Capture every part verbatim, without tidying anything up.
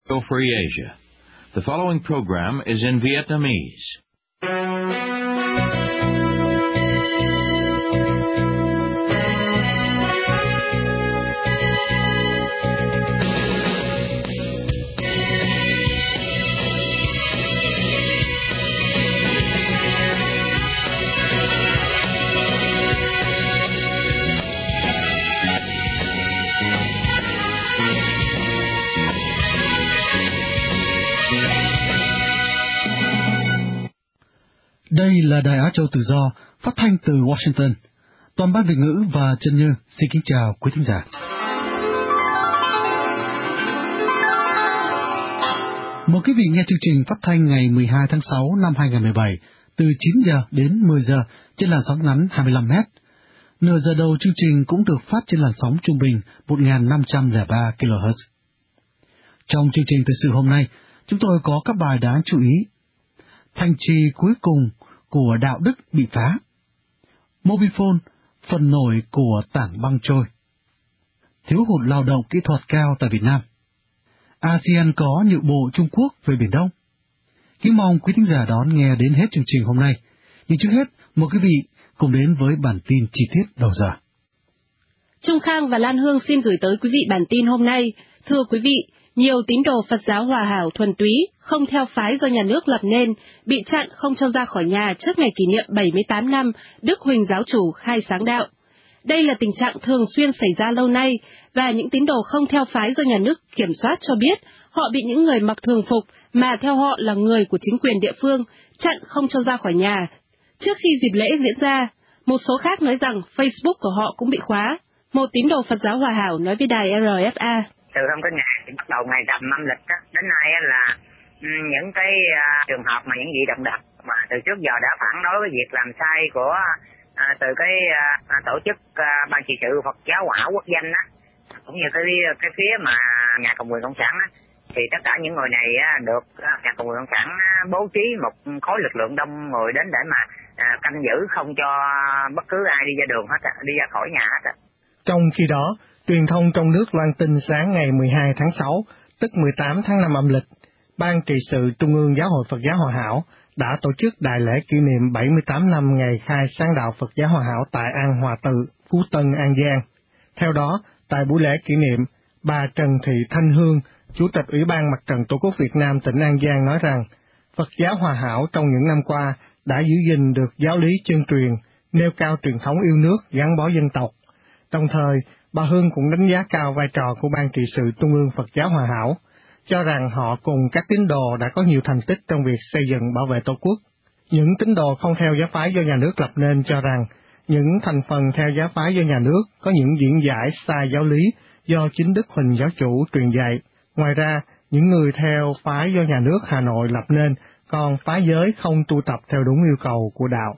Free Asia. The following program is in Vietnamese. Đây là Đài Á Châu Tự Do, phát thanh từ Washington. Toàn ban Việt ngữ và Trân Như xin kính chào quý thính giả. Mời quý vị nghe chương trình phát thanh ngày mười hai tháng sáu năm hai nghìn không trăm mười bảy từ chín giờ đến mười giờ trên làn sóng ngắn hai mươi lăm mét. Nửa giờ đầu chương trình cũng được phát trên làn sóng trung bình một nghìn năm trăm lẻ ba ki lô héc. Trong chương trình thời sự hôm nay, chúng tôi có các bài đáng chú ý. Thành trì cuối cùng của đạo đức bị phá. Mobifone, phần nổi của tảng băng trôi. Thiếu hụt lao động kỹ thuật cao tại Việt Nam. a sê an có nhượng bộ Trung Quốc về Biển Đông. Kính mong quý thính giả đón nghe đến hết chương trình hôm nay. Nhưng trước hết, mời quý vị cùng đến với bản tin chi tiết đầu giờ. Trung Khang và Lan Hương xin gửi tới quý vị bản tin hôm nay. Thưa quý vị, nhiều tín đồ Phật giáo Hòa Hảo thuần túy, không theo phái do nhà nước lập nên, bị chặn không cho ra khỏi nhà trước ngày kỷ niệm bảy mươi tám năm Đức Huỳnh Giáo Chủ khai sáng đạo. Đây là tình trạng thường xuyên xảy ra lâu nay, và những tín đồ không theo phái do nhà nước kiểm soát cho biết họ bị những người mặc thường phục mà theo họ là người của chính quyền địa phương chặn không cho ra khỏi nhà. Trước khi dịp lễ diễn ra, một số khác nói rằng Facebook của họ cũng bị khóa. Một tín đồ Phật giáo Hòa Hảo nói với đài rờ ép a. Từ hôm cái ngày bắt đầu ngày rằm âm lịch đó, đến nay là những cái uh, trường hợp mà những vị đồng đập mà từ trước giờ đã phản đối cái việc làm sai của uh, từ cái uh, tổ chức uh, ban trị sự Phật giáo Hòa Hảo quốc danh á, cũng như cái cái phía mà nhà cầm quyền cộng sản á, thì tất cả những người này uh, được uh, nhà cầm quyền cộng sản uh, bố trí một khối lực lượng đông người đến để mà uh, canh giữ không cho bất cứ ai đi ra đường hết, đi ra khỏi nhà hết. Trong khi đó, truyền thông trong nước loan tin sáng ngày mười hai tháng sáu, tức mười tám tháng năm âm lịch, Ban trị sự Trung ương Giáo hội Phật giáo Hòa Hảo đã tổ chức đại lễ kỷ niệm bảy mươi tám năm ngày khai sáng đạo Phật giáo Hòa Hảo tại An Hòa Tự, Phú Tân, An Giang. Theo đó, tại buổi lễ kỷ niệm, bà Trần Thị Thanh Hương, Chủ tịch Ủy ban Mặt trận Tổ quốc Việt Nam tỉnh An Giang nói rằng, Phật giáo Hòa Hảo trong những năm qua đã giữ gìn được giáo lý chân truyền, nêu cao truyền thống yêu nước gắn bó dân tộc. Đồng thời, bà Hương cũng đánh giá cao vai trò của Ban trị sự Trung ương Phật giáo Hòa Hảo, cho rằng họ cùng các tín đồ đã có nhiều thành tích trong việc xây dựng bảo vệ Tổ quốc. Những tín đồ không theo giáo phái do nhà nước lập nên cho rằng những thành phần theo giáo phái do nhà nước có những diễn giải sai giáo lý do chính Đức Huỳnh Giáo Chủ truyền dạy. Ngoài ra, những người theo phái do nhà nước Hà Nội lập nên còn phá giới không tu tập theo đúng yêu cầu của đạo.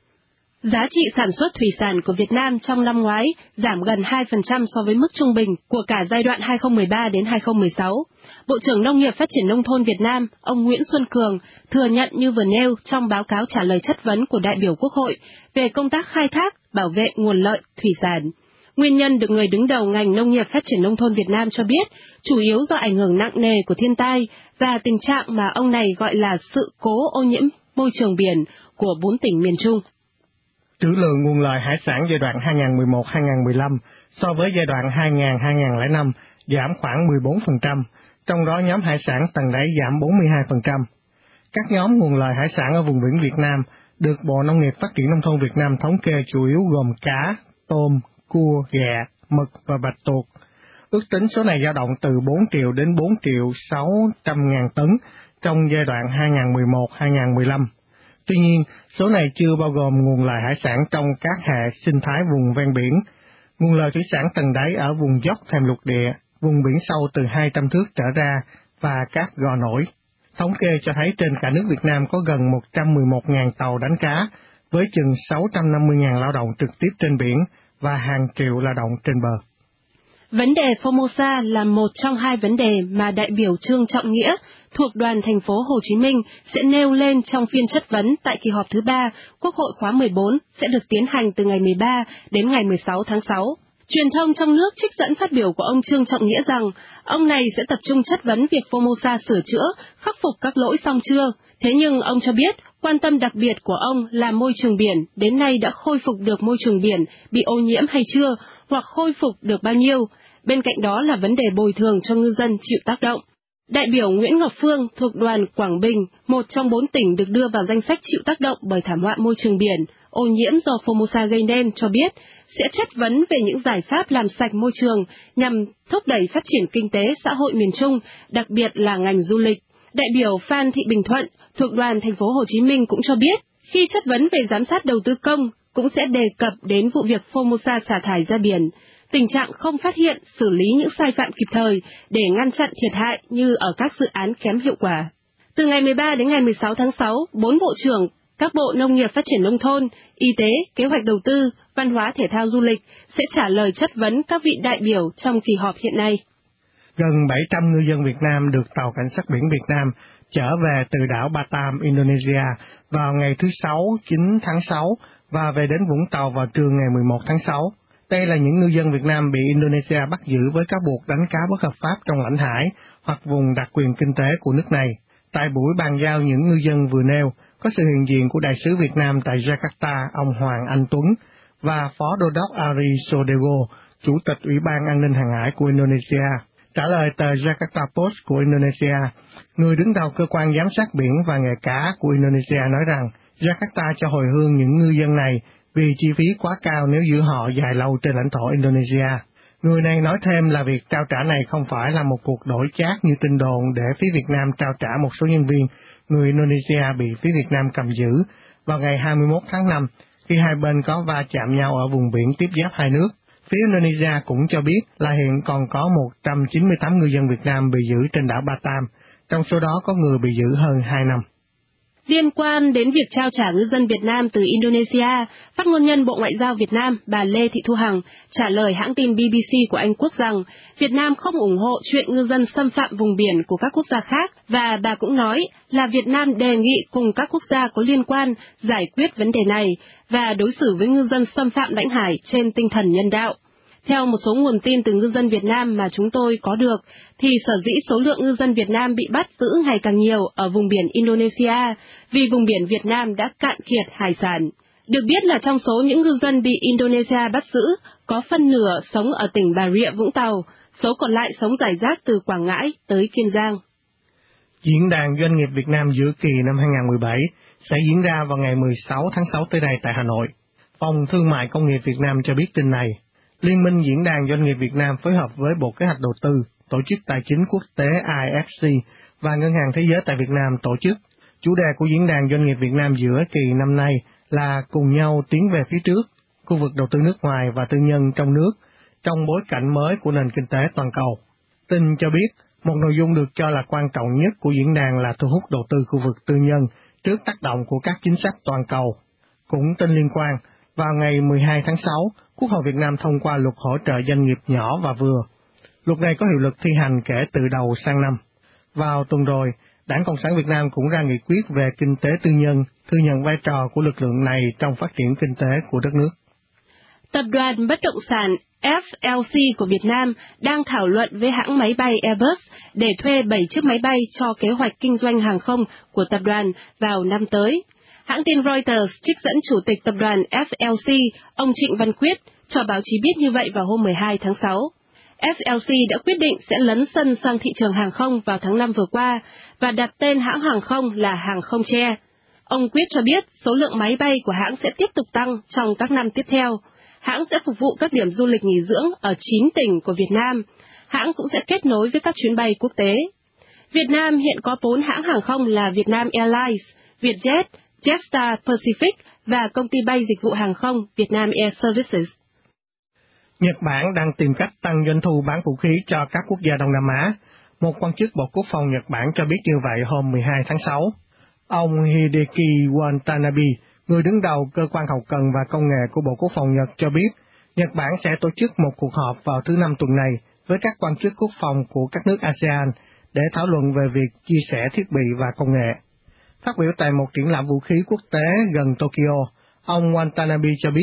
Giá trị sản xuất thủy sản của Việt Nam trong năm ngoái giảm gần hai phần trăm so với mức trung bình của cả giai đoạn hai nghìn không trăm mười ba đến hai nghìn không trăm mười sáu. Bộ trưởng Nông nghiệp Phát triển Nông thôn Việt Nam, ông Nguyễn Xuân Cường, thừa nhận như vừa nêu trong báo cáo trả lời chất vấn của đại biểu Quốc hội về công tác khai thác, bảo vệ nguồn lợi thủy sản. Nguyên nhân được người đứng đầu ngành Nông nghiệp Phát triển Nông thôn Việt Nam cho biết, chủ yếu do ảnh hưởng nặng nề của thiên tai và tình trạng mà ông này gọi là sự cố ô nhiễm môi trường biển của bốn tỉnh miền Trung. Trữ lượng nguồn lợi hải sản giai đoạn hai nghìn không trăm mười một đến hai nghìn không trăm mười lăm so với giai đoạn hai nghìn đến hai nghìn không trăm lẻ năm giảm khoảng mười bốn phần trăm, trong đó nhóm hải sản tầng đáy giảm bốn mươi hai phần trăm. Các nhóm nguồn lợi hải sản ở vùng biển Việt Nam được Bộ Nông nghiệp Phát triển Nông thôn Việt Nam thống kê chủ yếu gồm cá, tôm, cua, ghẹ, mực và bạch tuộc. Ước tính số này dao động từ bốn triệu đến bốn triệu sáu trăm ngàn tấn trong giai đoạn hai nghìn không trăm mười một đến hai nghìn không trăm mười lăm. Tuy nhiên, số này chưa bao gồm nguồn lợi hải sản trong các hệ sinh thái vùng ven biển. Nguồn lợi thủy sản tầng đáy ở vùng dốc thềm lục địa, vùng biển sâu từ hai trăm thước trở ra và các gò nổi. Thống kê cho thấy trên cả nước Việt Nam có gần một trăm mười một nghìn tàu đánh cá, với chừng sáu trăm năm mươi nghìn lao động trực tiếp trên biển và hàng triệu lao động trên bờ. Vấn đề Formosa là một trong hai vấn đề mà đại biểu Trương Trọng Nghĩa thuộc đoàn thành phố Hồ Chí Minh sẽ nêu lên trong phiên chất vấn tại kỳ họp thứ ba Quốc hội khóa mười bốn sẽ được tiến hành từ ngày mười ba đến ngày mười sáu tháng sáu. Truyền thông trong nước trích dẫn phát biểu của ông Trương Trọng Nghĩa rằng ông này sẽ tập trung chất vấn việc Formosa sửa chữa, khắc phục các lỗi xong chưa. Thế nhưng ông cho biết quan tâm đặc biệt của ông là môi trường biển, đến nay đã khôi phục được môi trường biển bị ô nhiễm hay chưa, hoặc khôi phục được bao nhiêu. Bên cạnh đó là vấn đề bồi thường cho ngư dân chịu tác động. Đại biểu Nguyễn Ngọc Phương thuộc đoàn Quảng Bình, một trong bốn tỉnh được đưa vào danh sách chịu tác động bởi thảm họa môi trường biển, ô nhiễm do Formosa gây nên, cho biết sẽ chất vấn về những giải pháp làm sạch môi trường nhằm thúc đẩy phát triển kinh tế xã hội miền Trung, đặc biệt là ngành du lịch. Đại biểu Phan Thị Bình Thuận thuộc đoàn Thành phố Hồ Chí Minh cũng cho biết, khi chất vấn về giám sát đầu tư công cũng sẽ đề cập đến vụ việc Formosa xả thải ra biển, tình trạng không phát hiện, xử lý những sai phạm kịp thời để ngăn chặn thiệt hại như ở các dự án kém hiệu quả. Từ ngày mười ba đến ngày mười sáu tháng sáu, bốn bộ trưởng các bộ Nông nghiệp Phát triển Nông thôn, Y tế, Kế hoạch Đầu tư, Văn hóa Thể thao Du lịch sẽ trả lời chất vấn các vị đại biểu trong kỳ họp hiện nay. Gần bảy trăm ngư dân Việt Nam được tàu Cảnh sát biển Việt Nam trở về từ đảo Batam, Indonesia vào ngày thứ Sáu, chín tháng sáu và về đến Vũng Tàu vào trưa ngày mười một tháng sáu. Đây là những ngư dân Việt Nam bị Indonesia bắt giữ với cáo buộc đánh cá bất hợp pháp trong lãnh hải hoặc vùng đặc quyền kinh tế của nước này. Tại buổi bàn giao những ngư dân vừa nêu, có sự hiện diện của Đại sứ Việt Nam tại Jakarta, ông Hoàng Anh Tuấn, và Phó Đô đốc Ari Sodego, Chủ tịch Ủy ban An ninh Hàng hải của Indonesia. Trả lời tờ Jakarta Post của Indonesia, người đứng đầu cơ quan giám sát biển và nghề cá của Indonesia nói rằng Jakarta cho hồi hương những ngư dân này vì chi phí quá cao nếu giữ họ dài lâu trên lãnh thổ Indonesia. Người này nói thêm là việc trao trả này không phải là một cuộc đổi chác như tin đồn để phía Việt Nam trao trả một số nhân viên người Indonesia bị phía Việt Nam cầm giữ vào ngày hai mươi mốt tháng năm khi hai bên có va chạm nhau ở vùng biển tiếp giáp hai nước. Phía Indonesia cũng cho biết là hiện còn có một trăm chín mươi tám ngư dân Việt Nam bị giữ trên đảo Batam, trong số đó có người bị giữ hơn hai năm. Liên quan đến việc trao trả ngư dân Việt Nam từ Indonesia, phát ngôn nhân Bộ Ngoại giao Việt Nam bà Lê Thị Thu Hằng trả lời hãng tin B B C của Anh Quốc rằng Việt Nam không ủng hộ chuyện ngư dân xâm phạm vùng biển của các quốc gia khác, và bà cũng nói là Việt Nam đề nghị cùng các quốc gia có liên quan giải quyết vấn đề này và đối xử với ngư dân xâm phạm lãnh hải trên tinh thần nhân đạo. Theo một số nguồn tin từ ngư dân Việt Nam mà chúng tôi có được, thì sở dĩ số lượng ngư dân Việt Nam bị bắt giữ ngày càng nhiều ở vùng biển Indonesia vì vùng biển Việt Nam đã cạn kiệt hải sản. Được biết là trong số những ngư dân bị Indonesia bắt giữ, có phân nửa sống ở tỉnh Bà Rịa Vũng Tàu, số còn lại sống rải rác từ Quảng Ngãi tới Kiên Giang. Diễn đàn Doanh nghiệp Việt Nam giữa kỳ năm hai không một bảy sẽ diễn ra vào ngày mười sáu tháng sáu tới đây tại Hà Nội. Phòng Thương mại Công nghiệp Việt Nam cho biết tin này. Liên minh Diễn đàn Doanh nghiệp Việt Nam phối hợp với Bộ Kế hoạch Đầu tư, Tổ chức Tài chính Quốc tế I F C và Ngân hàng Thế giới tại Việt Nam tổ chức. Chủ đề của Diễn đàn Doanh nghiệp Việt Nam giữa kỳ năm nay là cùng nhau tiến về phía trước, khu vực đầu tư nước ngoài và tư nhân trong nước, trong bối cảnh mới của nền kinh tế toàn cầu. Tin cho biết, một nội dung được cho là quan trọng nhất của diễn đàn là thu hút đầu tư khu vực tư nhân trước tác động của các chính sách toàn cầu. Cũng tin liên quan, vào ngày mười hai tháng sáu, Quốc hội Việt Nam thông qua luật hỗ trợ doanh nghiệp nhỏ và vừa. Luật này có hiệu lực thi hành kể từ đầu sang năm. Vào tuần rồi, Đảng Cộng sản Việt Nam cũng ra nghị quyết về kinh tế tư nhân, thừa nhận vai trò của lực lượng này trong phát triển kinh tế của đất nước. Tập đoàn bất động sản F L C của Việt Nam đang thảo luận với hãng máy bay Airbus để thuê bảy chiếc máy bay cho kế hoạch kinh doanh hàng không của tập đoàn vào năm tới. Hãng tin Reuters trích dẫn Chủ tịch Tập đoàn F L C, ông Trịnh Văn Quyết, cho báo chí biết như vậy vào hôm mười hai tháng sáu. F L C đã quyết định sẽ lấn sân sang thị trường hàng không vào tháng năm vừa qua và đặt tên hãng hàng không là Hàng không Tre. Ông Quyết cho biết số lượng máy bay của hãng sẽ tiếp tục tăng trong các năm tiếp theo. Hãng sẽ phục vụ các điểm du lịch nghỉ dưỡng ở chín tỉnh của Việt Nam. Hãng cũng sẽ kết nối với các chuyến bay quốc tế. Việt Nam hiện có bốn hãng hàng không là Vietnam Airlines, Vietjet, Jetstar Pacific và công ty bay dịch vụ hàng không Vietnam Air Services. Nhật Bản đang tìm cách tăng doanh thu bán vũ khí cho các quốc gia Đông Nam Á. Một quan chức Bộ Quốc phòng Nhật Bản cho biết như vậy hôm mười hai tháng sáu. Ông Hideki Watanabe, người đứng đầu cơ quan hậu cần và công nghệ của Bộ Quốc phòng Nhật cho biết, Nhật Bản sẽ tổ chức một cuộc họp vào thứ Năm tuần này với các quan chức quốc phòng của các nước a sê an để thảo luận về việc chia sẻ thiết bị và công nghệ. Phát biểu tại một triển lãm vũ khí quốc tế gần Tokyo, ông Watanabe cho biết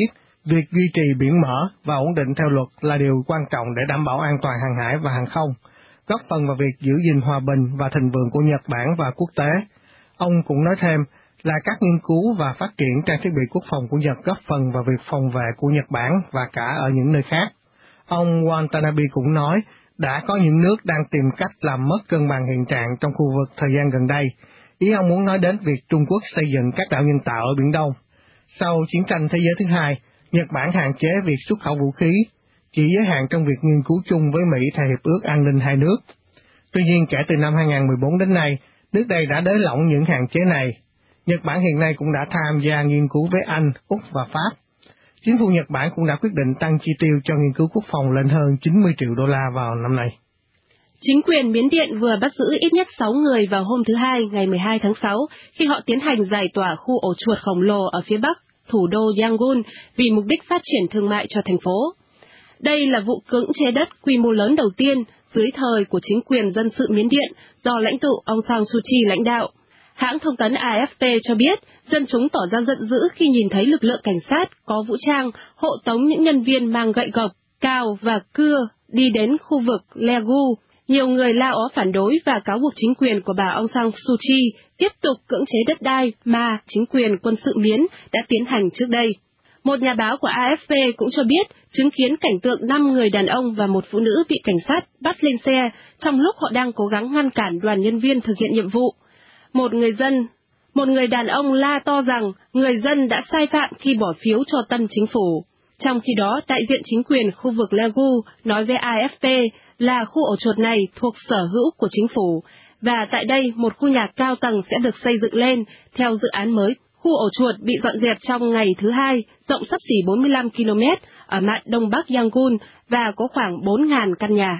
Việc duy trì biển mở và ổn định theo luật là điều quan trọng để đảm bảo an toàn hàng hải và hàng không, góp phần vào việc giữ gìn hòa bình và thịnh vượng của Nhật Bản và quốc tế. Ông cũng nói thêm là các nghiên cứu và phát triển trang thiết bị quốc phòng của Nhật góp phần vào việc phòng vệ của Nhật Bản và cả ở những nơi khác. Ông Watanabe cũng nói đã có những nước đang tìm cách làm mất cân bằng hiện trạng trong khu vực thời gian gần đây. Ý ông muốn nói đến việc Trung Quốc xây dựng các đảo nhân tạo ở Biển Đông. Sau chiến tranh thế giới thứ hai, Nhật Bản hạn chế việc xuất khẩu vũ khí, chỉ giới hạn trong việc nghiên cứu chung với Mỹ theo Hiệp ước An ninh hai nước. Tuy nhiên, kể từ năm hai không một bốn đến nay, nước đây đã nới lỏng những hạn chế này. Nhật Bản hiện nay cũng đã tham gia nghiên cứu với Anh, Úc và Pháp. Chính phủ Nhật Bản cũng đã quyết định tăng chi tiêu cho nghiên cứu quốc phòng lên hơn chín mươi triệu đô la vào năm nay. Chính quyền Miến Điện vừa bắt giữ ít nhất sáu người vào hôm thứ Hai, ngày mười hai tháng sáu, khi họ tiến hành giải tỏa khu ổ chuột khổng lồ ở phía bắc, thủ đô Yangon, vì mục đích phát triển thương mại cho thành phố. Đây là vụ cưỡng chế đất quy mô lớn đầu tiên dưới thời của chính quyền dân sự Miến Điện do lãnh tụ Aung San Suu Kyi lãnh đạo. Hãng thông tấn A F P cho biết, dân chúng tỏ ra giận dữ khi nhìn thấy lực lượng cảnh sát có vũ trang hộ tống những nhân viên mang gậy gộc, cào và cưa đi đến khu vực Legu. Nhiều người la ó phản đối và cáo buộc chính quyền của bà Aung San Suu Kyi tiếp tục cưỡng chế đất đai mà chính quyền quân sự Miến đã tiến hành trước đây. Một nhà báo của A F P cũng cho biết chứng kiến cảnh tượng năm người đàn ông và một phụ nữ bị cảnh sát bắt lên xe trong lúc họ đang cố gắng ngăn cản đoàn nhân viên thực hiện nhiệm vụ. Một người dân, một người đàn ông la to rằng người dân đã sai phạm khi bỏ phiếu cho tân chính phủ. Trong khi đó, đại diện chính quyền khu vực Legu nói với A F P là khu ổ chuột này thuộc sở hữu của chính phủ, và tại đây một khu nhà cao tầng sẽ được xây dựng lên theo dự án mới. Khu ổ chuột bị dọn dẹp trong ngày thứ Hai, rộng xấp xỉ bốn mươi lăm ki lô mét ở mạn đông bắc Yangon và có khoảng bốn nghìn căn nhà.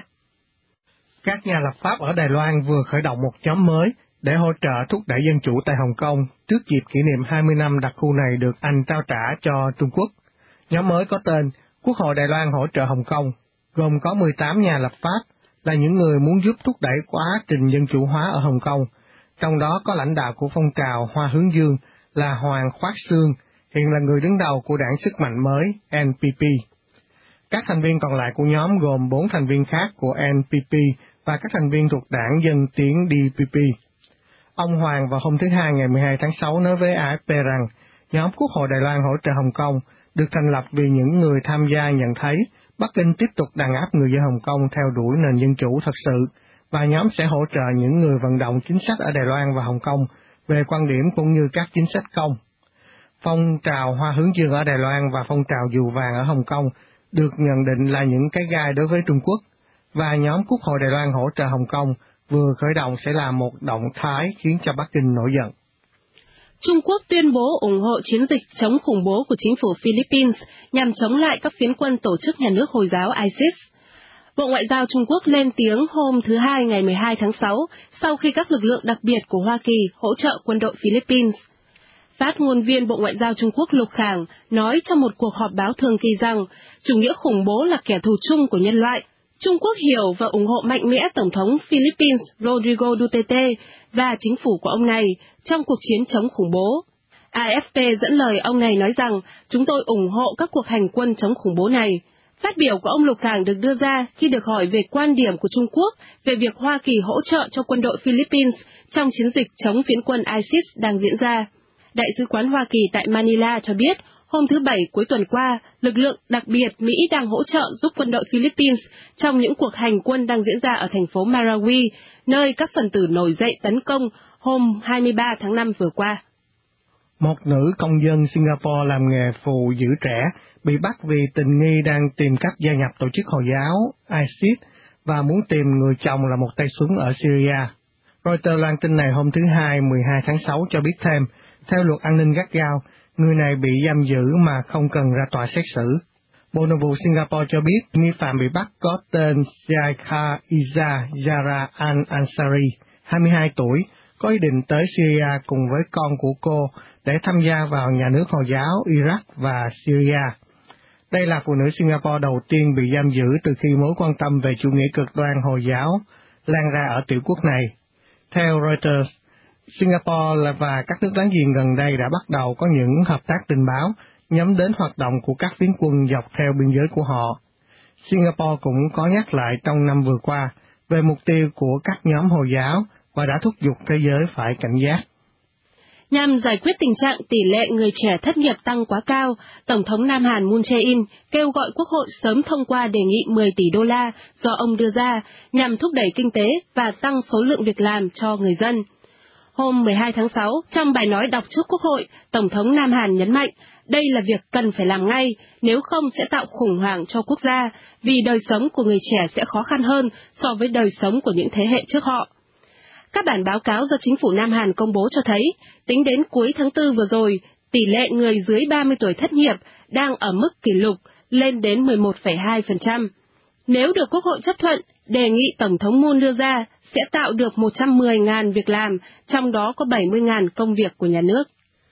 Các nhà lập pháp ở Đài Loan vừa khởi động một nhóm mới để hỗ trợ thúc đẩy dân chủ tại Hồng Kông trước dịp kỷ niệm hai mươi năm đặc khu này được Anh trao trả cho Trung Quốc. Nhóm mới có tên Quốc hội Đài Loan hỗ trợ Hồng Kông, gồm có mười tám nhà lập pháp, là những người muốn giúp thúc đẩy quá trình dân chủ hóa ở Hồng Kông. Trong đó có lãnh đạo của phong trào Hoa Hướng Dương là Hoàng Khoát Sương, hiện là người đứng đầu của đảng sức mạnh mới N P P. Các thành viên còn lại của nhóm gồm bốn thành viên khác của N P P và các thành viên thuộc đảng Dân Tiến D P P. Ông Hoàng vào hôm thứ Hai ngày mười hai tháng sáu nói với A F P rằng nhóm Quốc hội Đài Loan hỗ trợ Hồng Kông được thành lập vì những người tham gia nhận thấy Bắc Kinh tiếp tục đàn áp người dân Hồng Kông theo đuổi nền dân chủ thật sự, và nhóm sẽ hỗ trợ những người vận động chính sách ở Đài Loan và Hồng Kông về quan điểm cũng như các chính sách công. Phong trào Hoa Hướng Dương ở Đài Loan và phong trào Dù Vàng ở Hồng Kông được nhận định là những cái gai đối với Trung Quốc, và nhóm Quốc hội Đài Loan hỗ trợ Hồng Kông vừa khởi động sẽ là một động thái khiến cho Bắc Kinh nổi giận. Trung Quốc tuyên bố ủng hộ chiến dịch chống khủng bố của chính phủ Philippines nhằm chống lại các phiến quân tổ chức nhà nước Hồi giáo ISIS. Bộ Ngoại giao Trung Quốc lên tiếng hôm thứ Hai ngày mười hai tháng sáu sau khi các lực lượng đặc biệt của Hoa Kỳ hỗ trợ quân đội Philippines. Phát ngôn viên Bộ Ngoại giao Trung Quốc Lục Khang nói trong một cuộc họp báo thường kỳ rằng chủ nghĩa khủng bố là kẻ thù chung của nhân loại. Trung Quốc hiểu và ủng hộ mạnh mẽ Tổng thống Philippines Rodrigo Duterte và chính phủ của ông này trong cuộc chiến chống khủng bố. A F P dẫn lời ông này nói rằng chúng tôi ủng hộ các cuộc hành quân chống khủng bố này. Phát biểu của ông Lục Khang được đưa ra khi được hỏi về quan điểm của Trung Quốc về việc Hoa Kỳ hỗ trợ cho quân đội Philippines trong chiến dịch chống phiến quân ISIS đang diễn ra. Đại sứ quán Hoa Kỳ tại Manila cho biết, hôm thứ Bảy cuối tuần qua, lực lượng đặc biệt Mỹ đang hỗ trợ giúp quân đội Philippines trong những cuộc hành quân đang diễn ra ở thành phố Marawi, nơi các phần tử nổi dậy tấn công hôm hai mươi ba tháng năm vừa qua. Một nữ công dân Singapore làm nghề phù giữ trẻ bị bắt vì tình nghi đang tìm cách gia nhập tổ chức Hồi giáo ISIS và muốn tìm người chồng là một tay súng ở Syria. Reuters loan tin này hôm thứ Hai mười hai tháng sáu cho biết thêm, theo luật an ninh gắt gao, người này bị giam giữ mà không cần ra tòa xét xử. Bộ Nội vụ Singapore cho biết nghi phạm bị bắt có tên Zaika Iza Zara Al-Ansari, hai mươi hai tuổi, có ý định tới Syria cùng với con của cô để tham gia vào nhà nước Hồi giáo Iraq và Syria. Đây là phụ nữ Singapore đầu tiên bị giam giữ từ khi mối quan tâm về chủ nghĩa cực đoan Hồi giáo lan ra ở tiểu quốc này. Theo Reuters, Singapore và các nước láng giềng gần đây đã bắt đầu có những hợp tác tình báo nhắm đến hoạt động của các phiến quân dọc theo biên giới của họ. Singapore cũng có nhắc lại trong năm vừa qua về mục tiêu của các nhóm Hồi giáo và đã thúc giục thế giới phải cảnh giác. Nhằm giải quyết tình trạng tỷ lệ người trẻ thất nghiệp tăng quá cao, Tổng thống Nam Hàn Moon Jae-in kêu gọi Quốc hội sớm thông qua đề nghị mười tỷ đô la do ông đưa ra nhằm thúc đẩy kinh tế và tăng số lượng việc làm cho người dân. Hôm mười hai tháng sáu, trong bài nói đọc trước Quốc hội, Tổng thống Nam Hàn nhấn mạnh đây là việc cần phải làm ngay, nếu không sẽ tạo khủng hoảng cho quốc gia, vì đời sống của người trẻ sẽ khó khăn hơn so với đời sống của những thế hệ trước họ. Các bản báo cáo do chính phủ Nam Hàn công bố cho thấy, tính đến cuối tháng tư vừa rồi, tỷ lệ người dưới ba mươi tuổi thất nghiệp đang ở mức kỷ lục, lên đến mười một phẩy hai phần trăm. Nếu được Quốc hội chấp thuận, đề nghị Tổng thống Moon đưa ra sẽ tạo được một trăm mười nghìn việc làm, trong đó có bảy mươi nghìn công việc của nhà nước.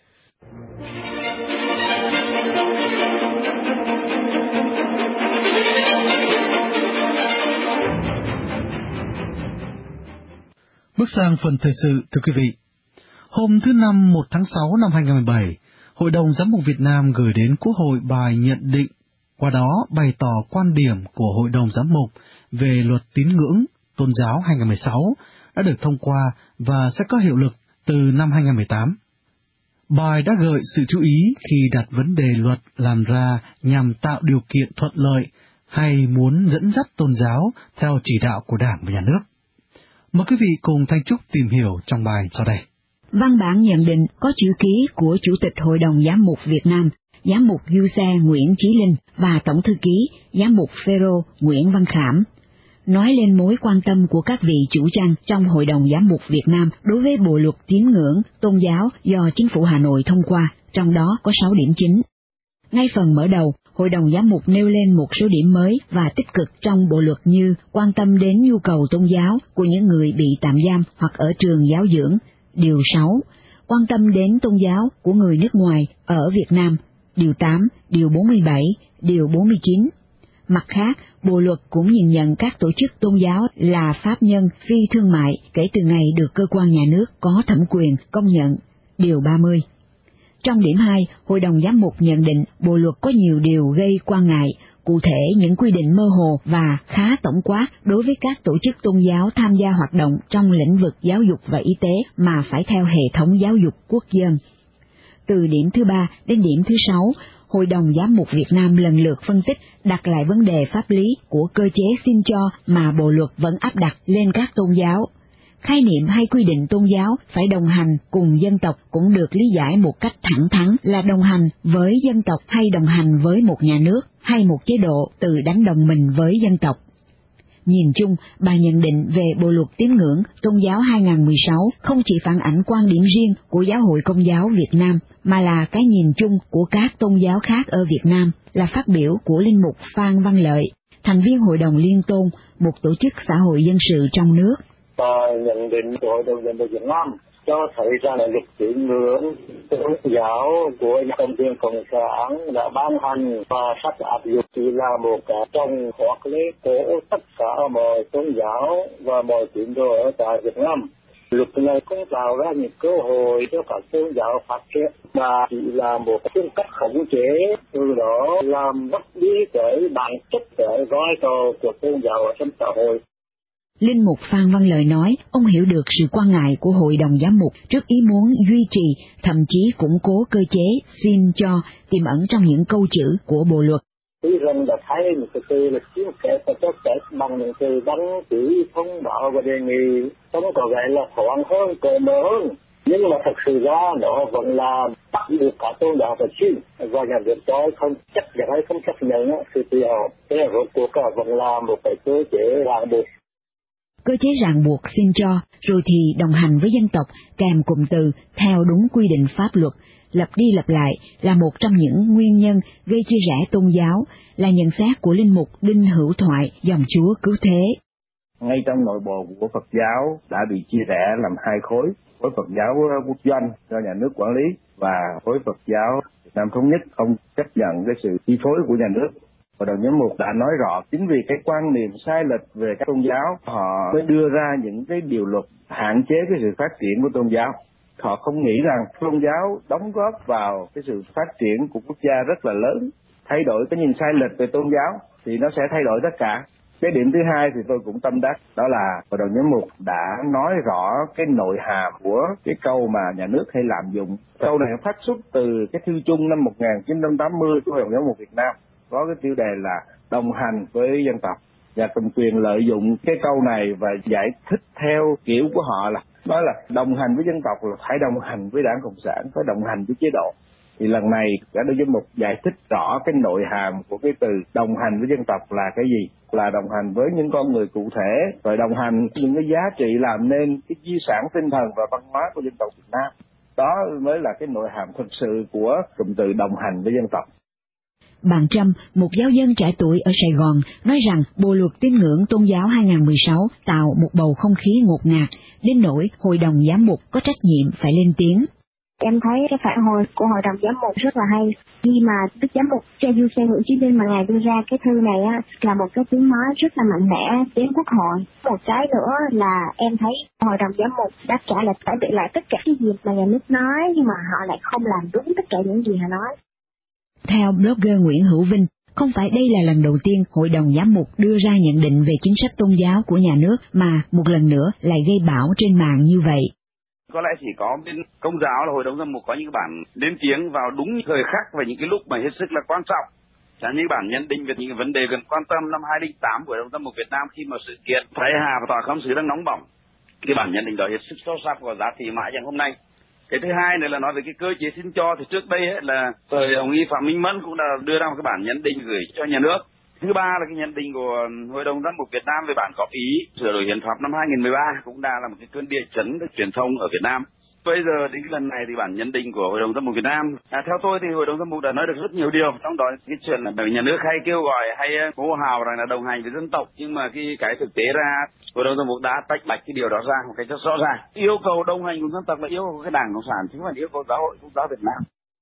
Bước sang phần thời sự, thưa quý vị. Hôm thứ Năm một tháng sáu năm hai nghìn không trăm mười bảy, Hội đồng Giám mục Việt Nam gửi đến Quốc hội bài nhận định, qua đó bày tỏ quan điểm của Hội đồng Giám mục về luật tín ngưỡng tôn giáo hai nghìn không trăm mười sáu đã được thông qua và sẽ có hiệu lực từ năm hai nghìn không trăm mười tám. Bài đã gợi sự chú ý khi đặt vấn đề luật làm ra nhằm tạo điều kiện thuận lợi hay muốn dẫn dắt tôn giáo theo chỉ đạo của Đảng và Nhà nước. Mời quý vị cùng Thanh Trúc tìm hiểu trong bài sau đây. Văn bản nhận định có chữ ký của Chủ tịch Hội đồng Giám mục Việt Nam, Giám mục Du Xe Nguyễn Chí Linh và Tổng thư ký Giám mục Phêrô Nguyễn Văn Khảm, nói lên mối quan tâm của các vị chủ chăn trong Hội đồng Giám mục Việt Nam đối với bộ luật tín ngưỡng tôn giáo do chính phủ Hà Nội thông qua, trong đó có sáu điểm chính. Ngay phần mở đầu, Hội đồng Giám mục nêu lên một số điểm mới và tích cực trong bộ luật như quan tâm đến nhu cầu tôn giáo của những người bị tạm giam hoặc ở trường giáo dưỡng, điều sáu, quan tâm đến tôn giáo của người nước ngoài ở Việt Nam, điều tám, điều bốn mươi bảy, điều bốn mươi chín. Mặt khác, bộ luật cũng nhìn nhận các tổ chức tôn giáo là pháp nhân phi thương mại kể từ ngày được cơ quan nhà nước có thẩm quyền công nhận, điều ba mươi. Trong điểm hai, Hội đồng Giám mục nhận định bộ luật có nhiều điều gây quan ngại, cụ thể những quy định mơ hồ và khá tổng quát đối với các tổ chức tôn giáo tham gia hoạt động trong lĩnh vực giáo dục và y tế mà phải theo hệ thống giáo dục quốc dân. Từ điểm thứ ba đến điểm thứ sáu, Hội đồng Giám mục Việt Nam lần lượt phân tích, đặt lại vấn đề pháp lý của cơ chế xin cho mà bộ luật vẫn áp đặt lên các tôn giáo. Khái niệm hay quy định tôn giáo phải đồng hành cùng dân tộc cũng được lý giải một cách thẳng thắn là đồng hành với dân tộc hay đồng hành với một nhà nước hay một chế độ tự đánh đồng mình với dân tộc. Nhìn chung, bà nhận định về bộ luật tín ngưỡng tôn giáo hai nghìn không trăm mười sáu không chỉ phản ảnh quan điểm riêng của Giáo hội Công giáo Việt Nam, mà là cái nhìn chung của các tôn giáo khác ở Việt Nam, là phát biểu của Linh mục Phan Văn Lợi, thành viên Hội đồng Liên tôn, một tổ chức xã hội dân sự trong nước. Bài nhận định của Hội đồng Giám mục Việt Nam cho thấy rằng là luật tín ngưỡng tôn giáo của Công viên Cộng sản đã ban hành và sắp áp dụng chỉ là một cái trong hoạt lý của tất cả mọi tôn giáo và mọi tín đồ ở tại Việt Nam. Luật này cũng tạo ra những cơ hội cho các tôn giáo phát triển mà chỉ là một phương cách khống chế, từ đó làm mất đi cái bản chất, cái vai trò của tôn giáo ở trong xã hội. Linh mục Phan Văn Lợi nói, ông hiểu được sự quan ngại của Hội đồng Giám mục trước ý muốn duy trì, thậm chí củng cố cơ chế xin cho tiềm ẩn trong những câu chữ của bộ luật. Tuy rằng đã thấy một cái từ là chiếm kẻ và cho kẻ bằng những từ đăng ký thông báo và đề nghị không có vẻ là thoáng hơn, cởi mở hơn, nhưng mà thật sự ra nó vẫn là bắt buộc cả tôn giáo phải xin, và nhà nước cho không chấp nhận hay không chấp nhận sự tự họ, thế là rốt cuộc vẫn là một cái cơ chế ràng buộc. Cơ chế ràng buộc xin cho, rồi thì đồng hành với dân tộc kèm cụm từ theo đúng quy định pháp luật, lặp đi lặp lại là một trong những nguyên nhân gây chia rẽ tôn giáo, là nhận xét của Linh mục Đinh Hữu Thoại, dòng Chúa Cứu Thế. Ngay trong nội bộ của Phật giáo đã bị chia rẽ làm hai khối, khối Phật giáo quốc doanh do nhà nước quản lý và khối Phật giáo Việt Nam Thống Nhất không chấp nhận cái sự chi phối của nhà nước. Hội đồng Giám mục đã nói rõ chính vì cái quan niệm sai lệch về các tôn giáo, họ mới đưa ra những cái điều luật hạn chế cái sự phát triển của tôn giáo. họ không nghĩ rằng tôn giáo đóng góp vào cái sự phát triển của quốc gia rất là lớn. Thay đổi cái nhìn sai lệch về tôn giáo thì nó sẽ thay đổi tất cả. Cái điểm thứ hai thì tôi cũng tâm đắc, đó là Hội đồng Giám mục đã nói rõ cái nội hàm của cái câu mà nhà nước hay lạm dụng. Câu này phát xuất từ cái thư chung năm một nghìn chín trăm tám mươi của Hội đồng Giám mục Việt Nam, có cái tiêu đề là đồng hành với dân tộc. Và cầm quyền lợi dụng cái câu này và giải thích theo kiểu của họ là nói là đồng hành với dân tộc là phải đồng hành với Đảng Cộng sản, phải đồng hành với chế độ. Thì lần này cả đội giám mục giải thích rõ cái nội hàm của cái từ đồng hành với dân tộc là cái gì, là đồng hành với những con người cụ thể, rồi đồng hành những cái giá trị làm nên cái di sản tinh thần và văn hóa của dân tộc Việt Nam. Đó mới là cái nội hàm thực sự của cụm từ đồng hành với dân tộc. Bạn Trâm, một giáo dân trẻ tuổi ở Sài Gòn, nói rằng Bộ luật tín ngưỡng tôn giáo hai không một sáu tạo một bầu không khí ngột ngạt, đến nỗi Hội đồng Giám mục có trách nhiệm phải lên tiếng. Em thấy cái phản hồi của Hội đồng Giám mục rất là hay. Khi mà Đức Giám mục Cha Du Xe Nguyễn Chí Linh mà ngài đưa ra cái thư này á, là một cái tiếng nói rất là mạnh mẽ đến Quốc hội. Một cái nữa là em thấy Hội đồng Giám mục đã trả lời phải bị lại tất cả cái gì mà nhà nước nói, nhưng mà họ lại không làm đúng tất cả những gì họ nói. Theo blogger Nguyễn Hữu Vinh, không phải đây là lần đầu tiên Hội đồng Giám mục đưa ra nhận định về chính sách tôn giáo của nhà nước mà một lần nữa lại gây bão trên mạng như vậy. Có lẽ chỉ có bên Công giáo là Hội đồng Giám mục có những bản đến tiếng vào đúng thời khắc và những cái lúc mà hết sức là quan trọng. Chẳng như bản nhận định về những vấn đề cần quan tâm năm hai không không tám của Hội đồng Giám mục Việt Nam khi mà sự kiện Thái Hà và Tòa Khám Sứ đang nóng bỏng. Cái bản nhận định đó hết sức sâu sắc và giá trị mãi chẳng hôm nay. Cái thứ hai nữa là nói về cái cơ chế xin cho, thì trước đây ấy, là thời ông y Phạm Minh Mẫn cũng đã đưa ra một cái bản nhận định gửi cho nhà nước. Thứ ba là cái nhận định của Hội đồng Giám mục Việt Nam về bản góp ý sửa đổi hiến pháp năm hai không một ba cũng đã là một cái cơn địa chấn truyền thông ở Việt Nam. Bây giờ đến cái lần này thì bản nhận định của Hội đồng Giám mục Việt Nam, à, theo tôi thì Hội đồng Giám mục đã nói được rất nhiều điều, trong đó cái chuyện là nhà nước hay kêu gọi hay hô hào rằng là đồng hành với dân tộc, nhưng mà khi cái thực tế ra Hội đồng Giám mục đã tách bạch cái điều đó ra một cách rất rõ ràng. Yêu cầu đồng hành cùng dân tộc là yêu cầu cái Đảng Cộng sản, chứ không phải yêu cầu giáo hội Công giáo Việt Nam.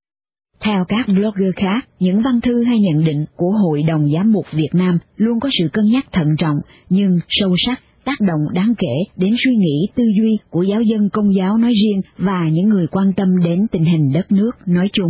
Theo các blogger khác, những văn thư hay nhận định của Hội đồng Giám mục Việt Nam luôn có sự cân nhắc thận trọng nhưng sâu sắc, tác động đáng kể đến suy nghĩ tư duy của giáo dân Công giáo nói riêng và những người quan tâm đến tình hình đất nước nói chung.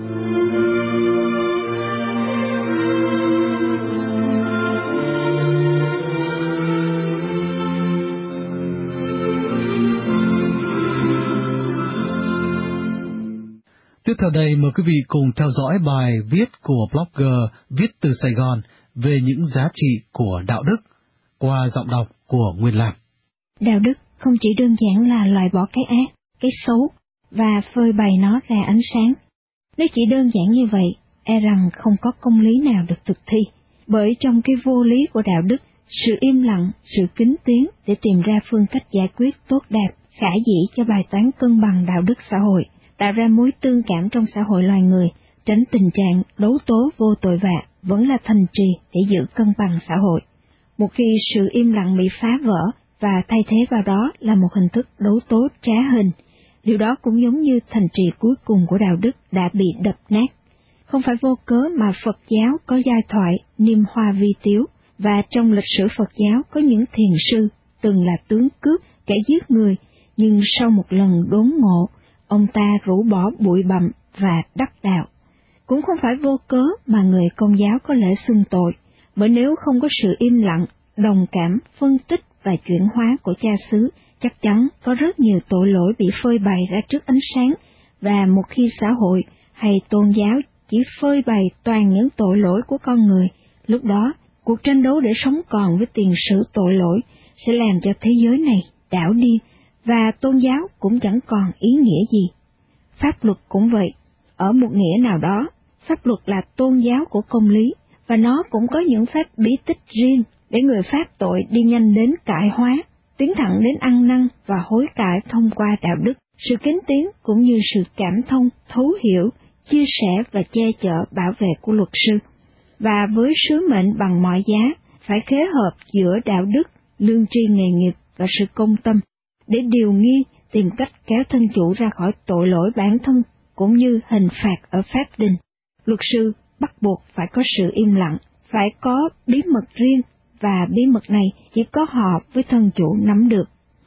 Tiếp theo đây mời quý vị cùng theo dõi bài viết của blogger Viết từ Sài Gòn về những giá trị của đạo đức qua giọng đọc của Nguyên Lam. Đạo đức không chỉ đơn giản là loại bỏ cái ác, cái xấu và phơi bày nó ra ánh sáng. Nếu chỉ đơn giản như vậy, e rằng không có công lý nào được thực thi, bởi trong cái vô lý của đạo đức, sự im lặng, sự kính tiếng để tìm ra phương cách giải quyết tốt đẹp, khả dĩ cho bài toán cân bằng đạo đức xã hội, tạo ra mối tương cảm trong xã hội loài người, tránh tình trạng đấu tố vô tội vạ vẫn là thành trì để giữ cân bằng xã hội. Một khi sự im lặng bị phá vỡ và thay thế vào đó là một hình thức đấu tố trá hình, điều đó cũng giống như thành trì cuối cùng của đạo đức đã bị đập nát. Không phải vô cớ mà Phật giáo có giai thoại Niêm Hoa Vi Tiếu, và trong lịch sử Phật giáo có những thiền sư từng là tướng cướp, kẻ giết người, nhưng sau một lần đốn ngộ, ông ta rũ bỏ bụi bặm và đắc đạo. Cũng không phải vô cớ mà người Công giáo có lễ xưng tội, bởi nếu không có sự im lặng, đồng cảm, phân tích và chuyển hóa của cha xứ, chắc chắn có rất nhiều tội lỗi bị phơi bày ra trước ánh sáng, và một khi xã hội hay tôn giáo chỉ phơi bày toàn những tội lỗi của con người, lúc đó cuộc tranh đấu để sống còn với tiền sử tội lỗi sẽ làm cho thế giới này đảo điên, và tôn giáo cũng chẳng còn ý nghĩa gì. Pháp luật cũng vậy, ở một nghĩa nào đó, pháp luật là tôn giáo của công lý, và nó cũng có những phép bí tích riêng để người phạm tội đi nhanh đến cải hóa, tiến thẳng đến ăn năn và hối cải thông qua đạo đức, sự kính tiếng cũng như sự cảm thông, thấu hiểu, chia sẻ và che chở bảo vệ của luật sư. Và với sứ mệnh bằng mọi giá, phải khế hợp giữa đạo đức, lương tri nghề nghiệp và sự công tâm, để điều nghiên tìm cách kéo thân chủ ra khỏi tội lỗi bản thân cũng như hình phạt ở pháp đình. Luật sư bắt buộc phải có sự im lặng, phải có bí mật riêng, và bí mật này chỉ có họ với thân chủ nắm được.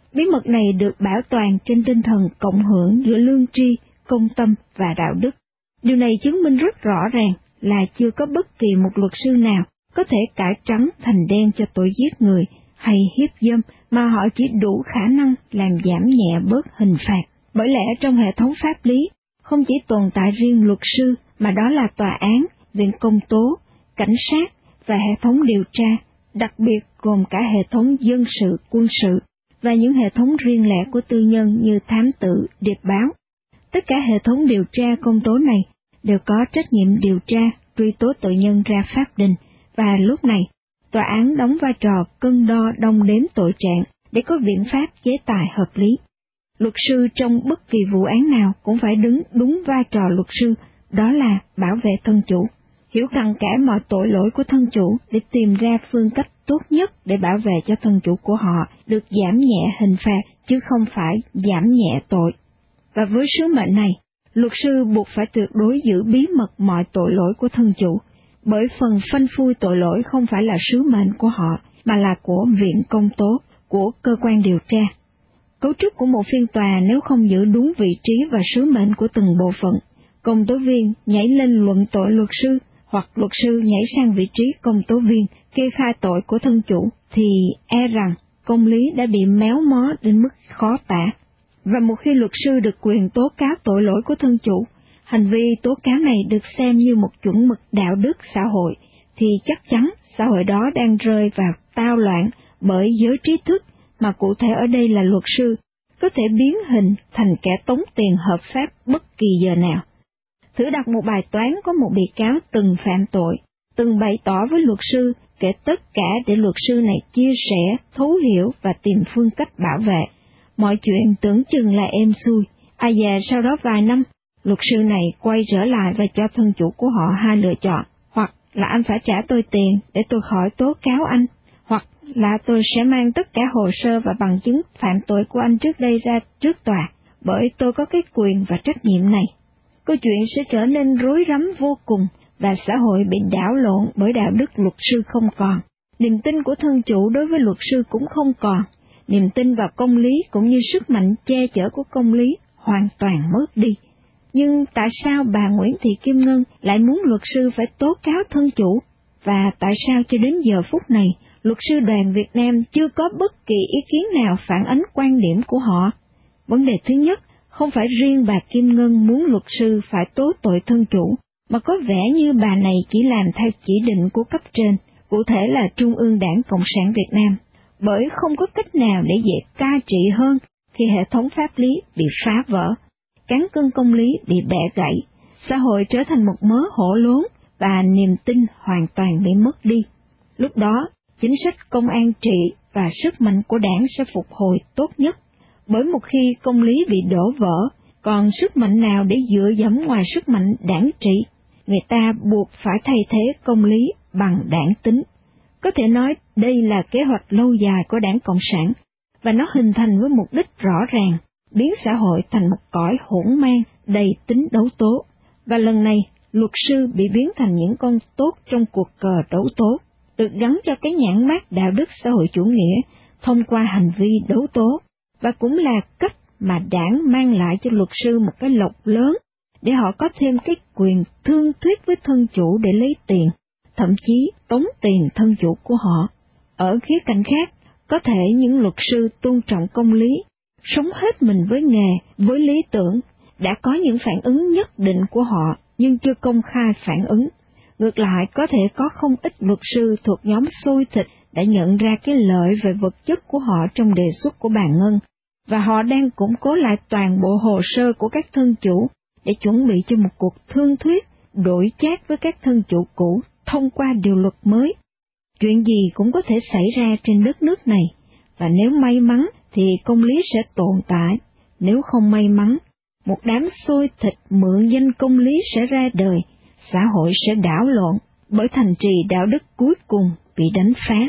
Bí mật này được bảo toàn trên tinh thần cộng hưởng giữa lương tri, công tâm và đạo đức. Điều này chứng minh rất rõ ràng là chưa có bất kỳ một luật sư nào có thể cải trắng thành đen cho tội giết người hay hiếp dâm, mà họ chỉ đủ khả năng làm giảm nhẹ bớt hình phạt. Bởi lẽ trong hệ thống pháp lý, không chỉ tồn tại riêng luật sư, mà đó là tòa án, viện công tố, cảnh sát và hệ thống điều tra, đặc biệt gồm cả hệ thống dân sự, quân sự và những hệ thống riêng lẻ của tư nhân như thám tử, điệp báo. Tất cả hệ thống điều tra công tố này đều có trách nhiệm điều tra, truy tố tội nhân ra pháp đình, và lúc này, tòa án đóng vai trò cân đo đong đếm tội trạng để có biện pháp chế tài hợp lý. Luật sư trong bất kỳ vụ án nào cũng phải đứng đúng vai trò luật sư, đó là bảo vệ thân chủ, hiểu cặn kẽ mọi tội lỗi của thân chủ để tìm ra phương cách tốt nhất để bảo vệ cho thân chủ của họ được giảm nhẹ hình phạt, chứ không phải giảm nhẹ tội. Và với sứ mệnh này, luật sư buộc phải tuyệt đối giữ bí mật mọi tội lỗi của thân chủ, bởi phần phanh phui tội lỗi không phải là sứ mệnh của họ, mà là của viện công tố, của cơ quan điều tra. Cấu trúc của một phiên tòa nếu không giữ đúng vị trí và sứ mệnh của từng bộ phận, công tố viên nhảy lên luận tội luật sư, hoặc luật sư nhảy sang vị trí công tố viên kê khai tội của thân chủ, thì e rằng công lý đã bị méo mó đến mức khó tả. Và một khi luật sư được quyền tố cáo tội lỗi của thân chủ, hành vi tố cáo này được xem như một chuẩn mực đạo đức xã hội, thì chắc chắn xã hội đó đang rơi vào tao loạn, bởi giới trí thức, mà cụ thể ở đây là luật sư, có thể biến hình thành kẻ tống tiền hợp pháp bất kỳ giờ nào. Thử đặt một bài toán có một bị cáo từng phạm tội, từng bày tỏ với luật sư, kể tất cả để luật sư này chia sẻ, thấu hiểu và tìm phương cách bảo vệ. Mọi chuyện tưởng chừng là êm xuôi, ai dè sau đó vài năm, luật sư này quay trở lại và cho thân chủ của họ hai lựa chọn, hoặc là anh phải trả tôi tiền để tôi khỏi tố cáo anh, hoặc là tôi sẽ mang tất cả hồ sơ và bằng chứng phạm tội của anh trước đây ra trước tòa, bởi tôi có cái quyền và trách nhiệm này. Câu chuyện sẽ trở nên rối rắm vô cùng, và xã hội bị đảo lộn bởi đạo đức luật sư không còn. Niềm tin của thân chủ đối với luật sư cũng không còn. Niềm tin vào công lý cũng như sức mạnh che chở của công lý hoàn toàn mất đi. Nhưng tại sao bà Nguyễn Thị Kim Ngân lại muốn luật sư phải tố cáo thân chủ? Và tại sao cho đến giờ phút này, luật sư đoàn Việt Nam chưa có bất kỳ ý kiến nào phản ánh quan điểm của họ? Vấn đề thứ nhất, không phải riêng bà Kim Ngân muốn luật sư phải tố tội thân chủ, mà có vẻ như bà này chỉ làm theo chỉ định của cấp trên, cụ thể là Trung ương Đảng Cộng sản Việt Nam, bởi không có cách nào để dễ cai trị hơn khi hệ thống pháp lý bị phá vỡ, cán cân công lý bị bẻ gãy, xã hội trở thành một mớ hổ lốn và niềm tin hoàn toàn bị mất đi. Lúc đó, chính sách công an trị và sức mạnh của đảng sẽ phục hồi tốt nhất, bởi một khi công lý bị đổ vỡ, còn sức mạnh nào để dựa dẫm ngoài sức mạnh đảng trị? Người ta buộc phải thay thế công lý bằng đảng tính. Có thể nói đây là kế hoạch lâu dài của Đảng Cộng sản, và nó hình thành với mục đích rõ ràng, biến xã hội thành một cõi hỗn mang đầy tính đấu tố. Và lần này, luật sư bị biến thành những con tốt trong cuộc cờ đấu tố, được gắn cho cái nhãn mác đạo đức xã hội chủ nghĩa thông qua hành vi đấu tố, và cũng là cách mà đảng mang lại cho luật sư một cái lộc lớn để họ có thêm cái quyền thương thuyết với thân chủ để lấy tiền, thậm chí tống tiền thân chủ của họ. Ở khía cạnh khác, có thể những luật sư tôn trọng công lý, sống hết mình với nghề, với lý tưởng, đã có những phản ứng nhất định của họ nhưng chưa công khai phản ứng. Ngược lại, có thể có không ít luật sư thuộc nhóm xôi thịt đã nhận ra cái lợi về vật chất của họ trong đề xuất của bà Ngân, và họ đang củng cố lại toàn bộ hồ sơ của các thân chủ để chuẩn bị cho một cuộc thương thuyết đổi chác với các thân chủ cũ thông qua điều luật mới. Chuyện gì cũng có thể xảy ra trên đất nước này, và nếu may mắn thì công lý sẽ tồn tại, nếu không may mắn, một đám xôi thịt mượn danh công lý sẽ ra đời, xã hội sẽ đảo lộn, bởi thành trì đạo đức cuối cùng bị đánh phá.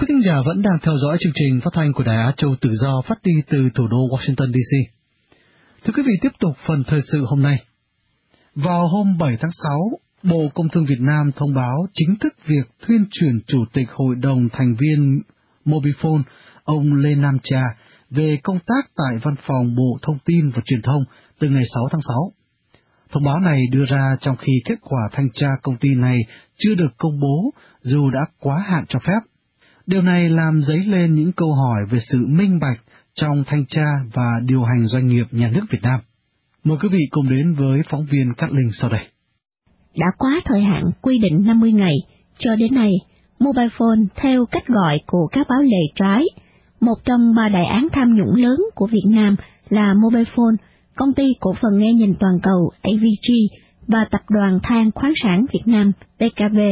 quý thính giả vẫn đang theo dõi chương trình phát thanh của Đài Á Châu Tự Do phát đi từ thủ đô Washington đê xê. Thưa quý vị, tiếp tục phần thời sự hôm nay. Vào hôm bảy tháng sáu, Bộ Công Thương Việt Nam thông báo chính thức việc thuyên chuyển Chủ tịch Hội đồng thành viên Mobifone, ông Lê Nam Trà, về công tác tại Văn phòng Bộ Thông tin và Truyền thông từ ngày sáu tháng sáu. Thông báo này đưa ra trong khi kết quả thanh tra công ty này chưa được công bố dù đã quá hạn cho phép. Điều này làm dấy lên những câu hỏi về sự minh bạch trong thanh tra và điều hành doanh nghiệp nhà nước Việt Nam. Mời quý vị cùng đến với phóng viên Cát Linh sau đây. Đã quá thời hạn quy định năm mươi ngày, cho đến nay, Mobifone theo cách gọi của các báo lề trái, một trong ba đại án tham nhũng lớn của Việt Nam là Mobifone, Công ty Cổ phần Nghe nhìn Toàn cầu a vê giê và Tập đoàn Than khoáng sản Việt Nam pê ca vê,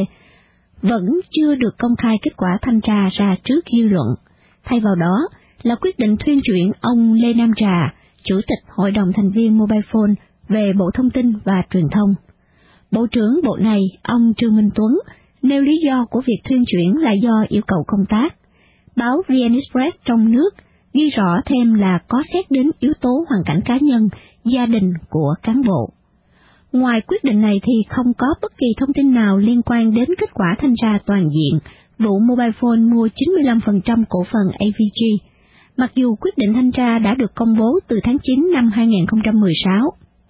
vẫn chưa được công khai kết quả thanh tra ra trước dư luận. Thay vào đó là quyết định thuyên chuyển ông Lê Nam Trà, Chủ tịch Hội đồng thành viên Mobifone, về Bộ Thông tin và Truyền thông. Bộ trưởng Bộ này, ông Trương Minh Tuấn, nêu lý do của việc thuyên chuyển là do yêu cầu công tác. Báo vê en Express trong nước ghi rõ thêm là có xét đến yếu tố hoàn cảnh cá nhân, gia đình của cán bộ. Ngoài quyết định này thì không có bất kỳ thông tin nào liên quan đến kết quả thanh tra toàn diện vụ Mobifone mua chín mươi lăm phần trăm cổ phần a vê giê, mặc dù quyết định thanh tra đã được công bố từ tháng chín năm hai nghìn không trăm mười sáu.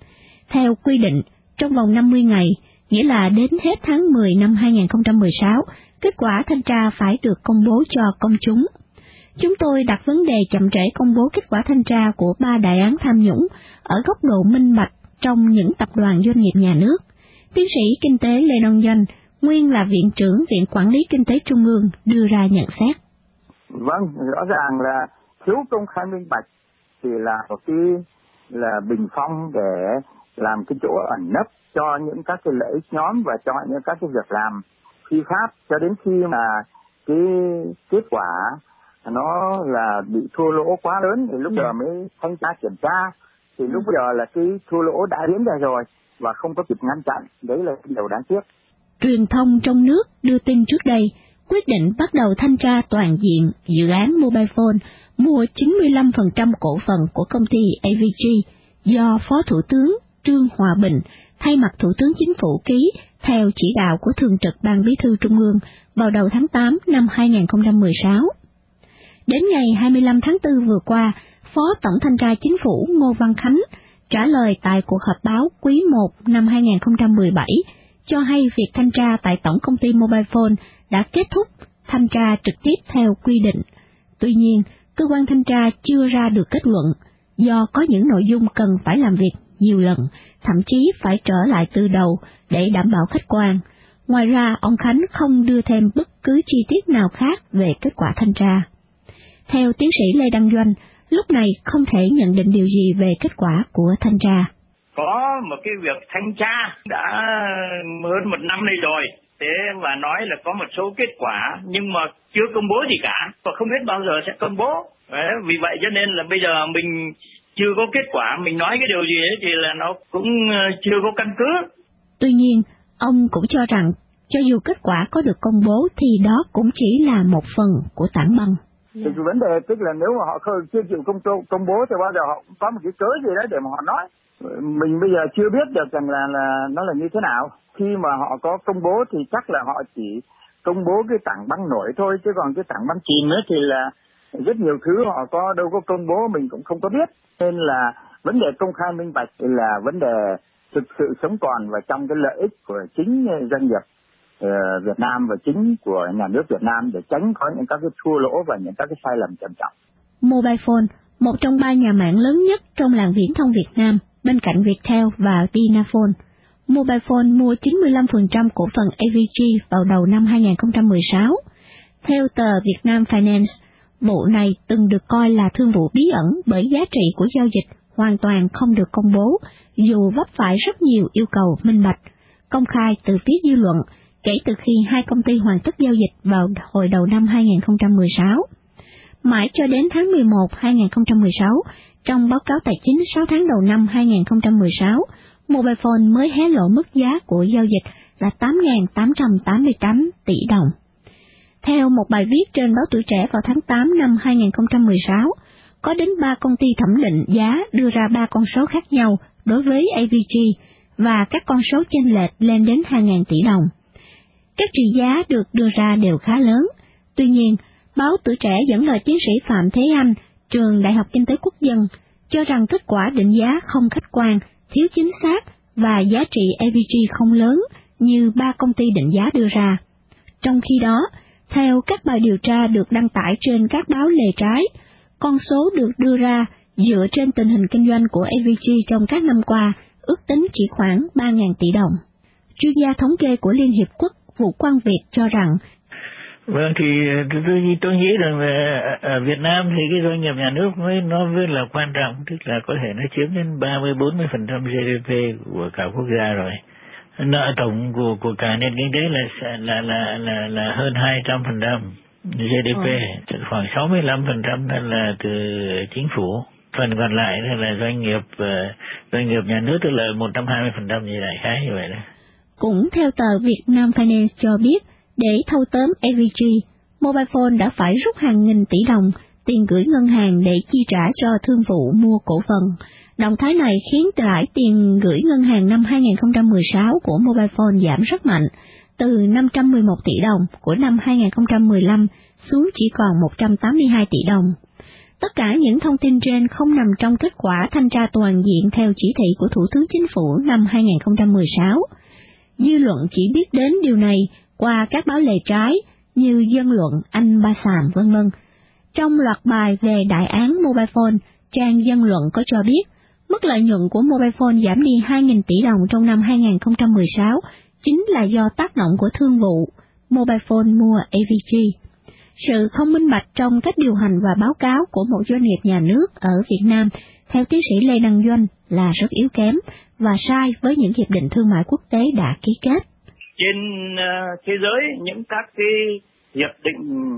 Theo quy định, trong vòng năm mươi ngày, nghĩa là đến hết tháng mười năm hai nghìn không trăm mười sáu, kết quả thanh tra phải được công bố cho công chúng. Chúng tôi đặt vấn đề chậm trễ công bố kết quả thanh tra của ba đại án tham nhũng ở góc độ minh bạch trong những tập đoàn doanh nghiệp nhà nước. Tiến sĩ kinh tế Lê Đông Doanh, nguyên là Viện trưởng Viện Quản lý Kinh tế Trung ương, đưa ra nhận xét. Vâng, rõ ràng là thiếu công khai minh bạch thì là một cái là bình phong để làm cái chỗ ẩn nấp cho những các cái lợi ích nhóm và cho những các cái việc làm phi pháp, cho đến khi mà cái kết quả nó là bị thua lỗ quá lớn thì lúc giờ mới thanh tra kiểm tra, thì lúc giờ là cái thua lỗ đã diễn ra rồi và không có kịp ngăn chặn. Đấy là điều đáng tiếc. Truyền thông trong nước đưa tin trước đây quyết định bắt đầu thanh tra toàn diện dự án Mobifone mua chín mươi lăm phần trăm cổ phần của công ty a vê giê do Phó Thủ tướng Trương Hòa Bình thay mặt Thủ tướng Chính phủ ký theo chỉ đạo của Thường trực Ban Bí thư Trung ương vào đầu tháng tám năm hai nghìn không trăm mười sáu. Đến ngày hai mươi lăm tháng tư vừa qua, Phó Tổng Thanh tra Chính phủ Ngô Văn Khánh trả lời tại cuộc họp báo quý một năm hai nghìn không trăm mười bảy cho hay việc thanh tra tại Tổng Công ty Mobifone đã kết thúc thanh tra trực tiếp theo quy định. Tuy nhiên, cơ quan thanh tra chưa ra được kết luận do có những nội dung cần phải làm việc nhiều lần, thậm chí phải trở lại từ đầu để đảm bảo khách quan. Ngoài ra, ông Khánh không đưa thêm bất cứ chi tiết nào khác về kết quả thanh tra. Theo tiến sĩ Lê Đăng Doanh, lúc này không thể nhận định điều gì về kết quả của thanh tra. Có một cái việc thanh tra đã hơn một năm nay rồi, thế và nói là có một số kết quả nhưng mà chưa công bố gì cả và không biết bao giờ sẽ công bố. Đấy, vì vậy cho nên là bây giờ mình chưa có kết quả, mình nói cái điều gì ấy thì là nó cũng chưa có căn cứ. Tuy nhiên, ông cũng cho rằng cho dù kết quả có được công bố thì đó cũng chỉ là một phần của tảng băng. Thì cái vấn đề tức là nếu mà họ không chưa chịu công, công bố thì bao giờ họ có một cái cớ gì đó để mà họ nói. Mình bây giờ chưa biết được rằng là, là nó là như thế nào. Khi mà họ có công bố thì chắc là họ chỉ công bố cái tảng băng nổi thôi, chứ còn cái tảng băng chìm ấy thì là rất nhiều thứ họ có đâu có công bố mình cũng không có biết. Nên là vấn đề công khai minh bạch là vấn đề thực sự sống còn và trong cái lợi ích của chính doanh nghiệp Việt Nam và chính của nhà nước Việt Nam để tránh có những các cái thua lỗ và những các cái sai lầm trầm trọng. Mobifone, một trong ba nhà mạng lớn nhất trong làng viễn thông Việt Nam, bên cạnh Viettel và Vinaphone. Mobifone mua chín mươi lăm phần trăm cổ phần a vê giê vào đầu năm hai nghìn không trăm mười sáu. Theo tờ Vietnam Finance, vụ này từng được coi là thương vụ bí ẩn bởi giá trị của giao dịch hoàn toàn không được công bố, dù vấp phải rất nhiều yêu cầu minh bạch, công khai từ phía dư luận kể từ khi hai công ty hoàn tất giao dịch vào hồi đầu năm hai nghìn không trăm mười sáu. Mãi cho đến tháng mười một năm hai nghìn không trăm mười sáu, trong báo cáo tài chính sáu tháng đầu năm hai nghìn không trăm mười sáu, Mobifone mới hé lộ mức giá của giao dịch là tám nghìn tám trăm tám mươi tám tỷ đồng. Theo một bài viết trên báo Tuổi Trẻ vào tháng tám năm hai nghìn không trăm mười sáu, có đến ba công ty thẩm định giá đưa ra ba con số khác nhau đối với a vê giê và các con số chênh lệch lên đến hàng ngàn tỷ đồng. Các trị giá được đưa ra đều khá lớn. Tuy nhiên, báo Tuổi Trẻ dẫn lời tiến sĩ Phạm Thế Anh, trường Đại học Kinh tế Quốc dân, cho rằng kết quả định giá không khách quan, thiếu chính xác và giá trị a vê giê không lớn như ba công ty định giá đưa ra. Trong khi đó, theo các bài điều tra được đăng tải trên các báo lề trái, con số được đưa ra dựa trên tình hình kinh doanh của a vê giê trong các năm qua ước tính chỉ khoảng ba nghìn tỷ đồng. Chuyên gia thống kê của Liên Hiệp Quốc Vũ Quang Việt cho rằng, Vâng, thì tôi, tôi nghĩ rằng là ở Việt Nam thì cái doanh nghiệp nhà nước mới nó rất là quan trọng, tức là có thể nó chiếm đến ba mươi đến bốn mươi phần trăm giê đê pê của cả quốc gia rồi. Nợ tổng của của cả nền kinh tế là là là là là hơn hai trăm phần trăm giê đê pê, ừ. khoảng sáu mươi lăm phần trăm là từ chính phủ, phần còn lại là doanh nghiệp doanh nghiệp nhà nước, tức là một trăm hai mươi phần trăm như đại khái như vậy đó. Cũng theo tờ Vietnam Finance cho biết, để thâu tóm a vê giê, Mobile Phone đã phải rút hàng nghìn tỷ đồng tiền gửi ngân hàng để chi trả cho thương vụ mua cổ phần. Động thái này khiến lãi tiền gửi ngân hàng năm hai nghìn không trăm mười sáu của Mobile Phone giảm rất mạnh, từ năm trăm mười một tỷ đồng của năm hai nghìn không trăm mười lăm xuống chỉ còn một trăm tám mươi hai tỷ đồng. Tất cả những thông tin trên không nằm trong kết quả thanh tra toàn diện theo chỉ thị của Thủ tướng Chính phủ năm hai nghìn không trăm mười sáu. Dư luận chỉ biết đến điều này qua các báo lề trái như Dân Luận, Anh Ba Xàm, vân vân. Trong loạt bài về đại án Mobile Phone, trang Dân Luận có cho biết, mức lợi nhuận của Mobile Phone giảm đi hai nghìn tỷ đồng trong năm hai nghìn không trăm mười sáu chính là do tác động của thương vụ Mobile Phone mua a vê giê. Sự không minh bạch trong cách điều hành và báo cáo của một doanh nghiệp nhà nước ở Việt Nam, theo tiến sĩ Lê Đăng Doanh, là rất yếu kém và sai với những hiệp định thương mại quốc tế đã ký kết. Trên uh, thế giới, những các cái hiệp định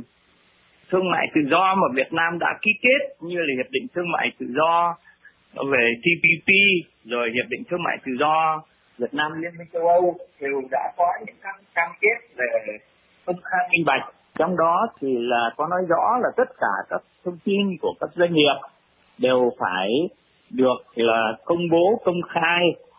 thương mại tự do mà Việt Nam đã ký kết, như là hiệp định thương mại tự do về tê pê pê, rồi hiệp định thương mại tự do Việt Nam Liên minh châu Âu, đều đã có những các cam kết về công khai minh bạch. Trong đó thì là có nói rõ là tất cả các thông tin của các doanh nghiệp đều phải được là công bố công khai,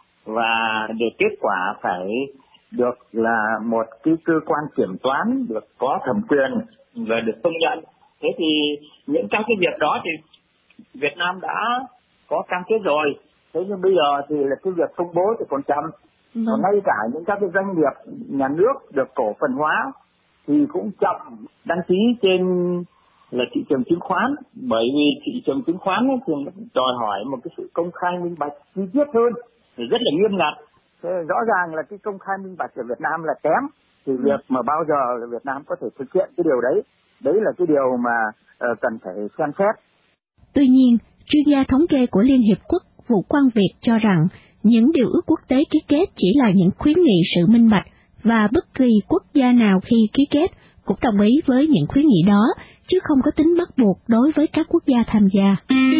và để kết quả phải được là một cái cơ quan kiểm toán được có thẩm quyền và được công nhận. Thế thì những các cái việc đó thì Việt Nam đã có cam kết rồi. Thế nhưng bây giờ thì là cái việc công bố thì còn chậm. Ừ. Còn ngay cả những các cái doanh nghiệp nhà nước được cổ phần hóa thì cũng chậm đăng ký trên là thị trường chứng khoán, bởi vì thị trường chứng khoán ấy thường đòi hỏi một cái sự công khai minh bạch chi tiết hơn, thì rất là nghiêm ngặt. Thế rõ ràng là cái công khai minh bạch ở Việt Nam là kém, thì ừ. việc mà bao giờ là Việt Nam có thể thực hiện cái điều đấy, đấy là cái điều mà uh, cần phải xem xét. Tuy nhiên, chuyên gia thống kê của Liên Hiệp Quốc Vũ Quang Việt cho rằng những điều ước quốc tế ký kết chỉ là những khuyến nghị sự minh bạch, và bất kỳ quốc gia nào khi ký kết cũng đồng ý với những khuyến nghị đó, chứ không có tính bắt buộc đối với các quốc gia tham gia.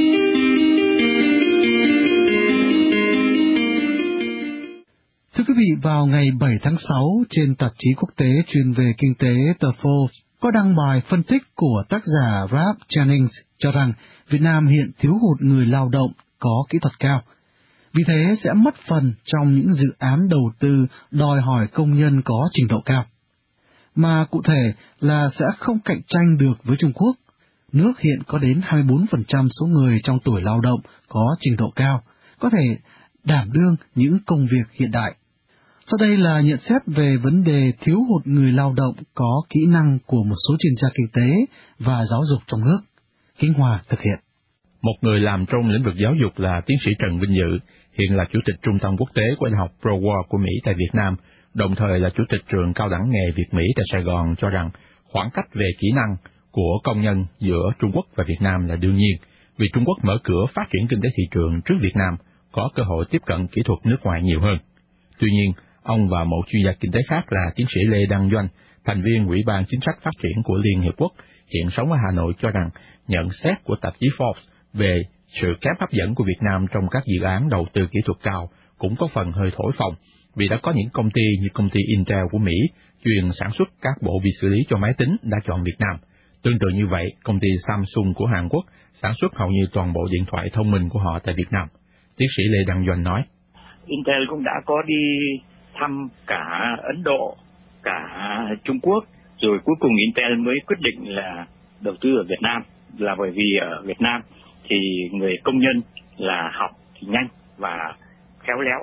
Thưa quý vị, vào ngày bảy tháng sáu, trên tạp chí quốc tế chuyên về kinh tế tờ Forbes có đăng bài phân tích của tác giả Ralph Jennings cho rằng Việt Nam hiện thiếu hụt người lao động có kỹ thuật cao. Vì thế sẽ mất phần trong những dự án đầu tư đòi hỏi công nhân có trình độ cao. Mà cụ thể là sẽ không cạnh tranh được với Trung Quốc. Nước hiện có đến hai mươi bốn phần trăm số người trong tuổi lao động có trình độ cao, có thể đảm đương những công việc hiện đại. Sau đây là nhận xét về vấn đề thiếu hụt người lao động có kỹ năng của một số chuyên gia kinh tế và giáo dục trong nước. Khánh Hòa thực hiện. Một người làm trong lĩnh vực giáo dục là tiến sĩ Trần Vinh Dự, hiện là Chủ tịch Trung tâm Quốc tế của Đại học ProWar của Mỹ tại Việt Nam, đồng thời là Chủ tịch Trường Cao đẳng nghề Việt Mỹ tại Sài Gòn, cho rằng khoảng cách về kỹ năng của công nhân giữa Trung Quốc và Việt Nam là đương nhiên, vì Trung Quốc mở cửa phát triển kinh tế thị trường trước Việt Nam, có cơ hội tiếp cận kỹ thuật nước ngoài nhiều hơn. Tuy nhiên, ông và một chuyên gia kinh tế khác là tiến sĩ Lê Đăng Doanh, thành viên Ủy ban Chính sách Phát triển của Liên Hiệp Quốc, hiện sống ở Hà Nội, cho rằng nhận xét của tạp chí Forbes về sự kém hấp dẫn của Việt Nam trong các dự án đầu tư kỹ thuật cao cũng có phần hơi thổi phồng, vì đã có những công ty như công ty Intel của Mỹ chuyên sản xuất các bộ vi xử lý cho máy tính đã chọn Việt Nam. Tương tự như vậy, công ty Samsung của Hàn Quốc sản xuất hầu như toàn bộ điện thoại thông minh của họ tại Việt Nam. Tiến sĩ Lê Đăng Doanh nói, Intel cũng đã có đi thăm cả Ấn Độ, cả Trung Quốc, rồi cuối cùng Intel mới quyết định là đầu tư ở Việt Nam, là bởi vì ở Việt Nam thì người công nhân là học thì nhanh và khéo léo.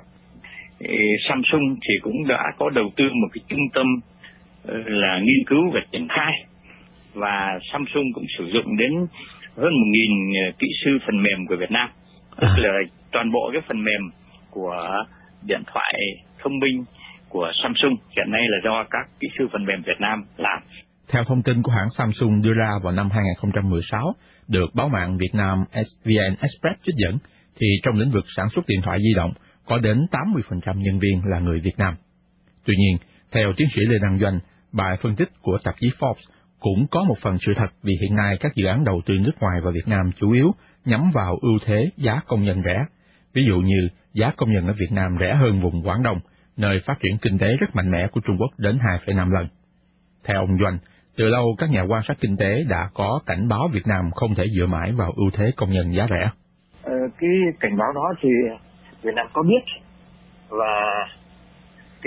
Samsung thì cũng đã có đầu tư một cái trung tâm là nghiên cứu và triển khai, và Samsung cũng sử dụng đến hơn một nghìn kỹ sư phần mềm của Việt Nam, tức là toàn bộ cái phần mềm của điện thoại thông minh của Samsung hiện nay là do các kỹ sư phần mềm Việt Nam làm. Theo thông tin của hãng Samsung đưa ra vào năm hai không một sáu, được báo mạng Việt Nam vê en Express trích dẫn, thì trong lĩnh vực sản xuất điện thoại di động có đến tám mươi phần trăm nhân viên là người Việt Nam. Tuy nhiên, theo tiến sĩ Lê Đăng Doanh, bài phân tích của tạp chí Forbes cũng có một phần sự thật, vì hiện nay các dự án đầu tư nước ngoài vào Việt Nam chủ yếu nhắm vào ưu thế giá công nhân rẻ. Ví dụ như giá công nhân ở Việt Nam rẻ hơn vùng Quảng Đông, nơi phát triển kinh tế rất mạnh mẽ của Trung Quốc đến hai phẩy năm lần. Theo ông Doanh, từ lâu các nhà quan sát kinh tế đã có cảnh báo Việt Nam không thể dựa mãi vào ưu thế công nhân giá rẻ. Ờ, cái cảnh báo đó thì Việt Nam có biết, và cái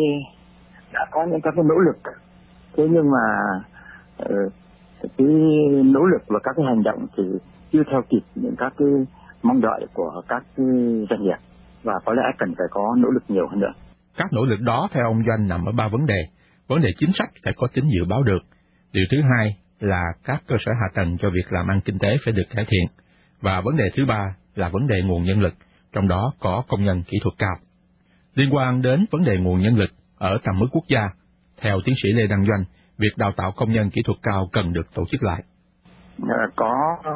đã có những các cái nỗ lực, thế nhưng mà uh, cái nỗ lực và các cái hành động thì chưa theo kịp những các cái mong đợi của các cái doanh nghiệp, và có lẽ cần phải có nỗ lực nhiều hơn nữa. Các nỗ lực đó theo ông Doanh nằm ở ba vấn đề. Vấn đề chính sách phải có tính dự báo được. Điều thứ hai là các cơ sở hạ tầng cho việc làm ăn kinh tế phải được cải thiện. Và vấn đề thứ ba là vấn đề nguồn nhân lực, trong đó có công nhân kỹ thuật cao. Liên quan đến vấn đề nguồn nhân lực ở tầm mức quốc gia, theo tiến sĩ Lê Đăng Doanh, việc đào tạo công nhân kỹ thuật cao cần được tổ chức lại. Có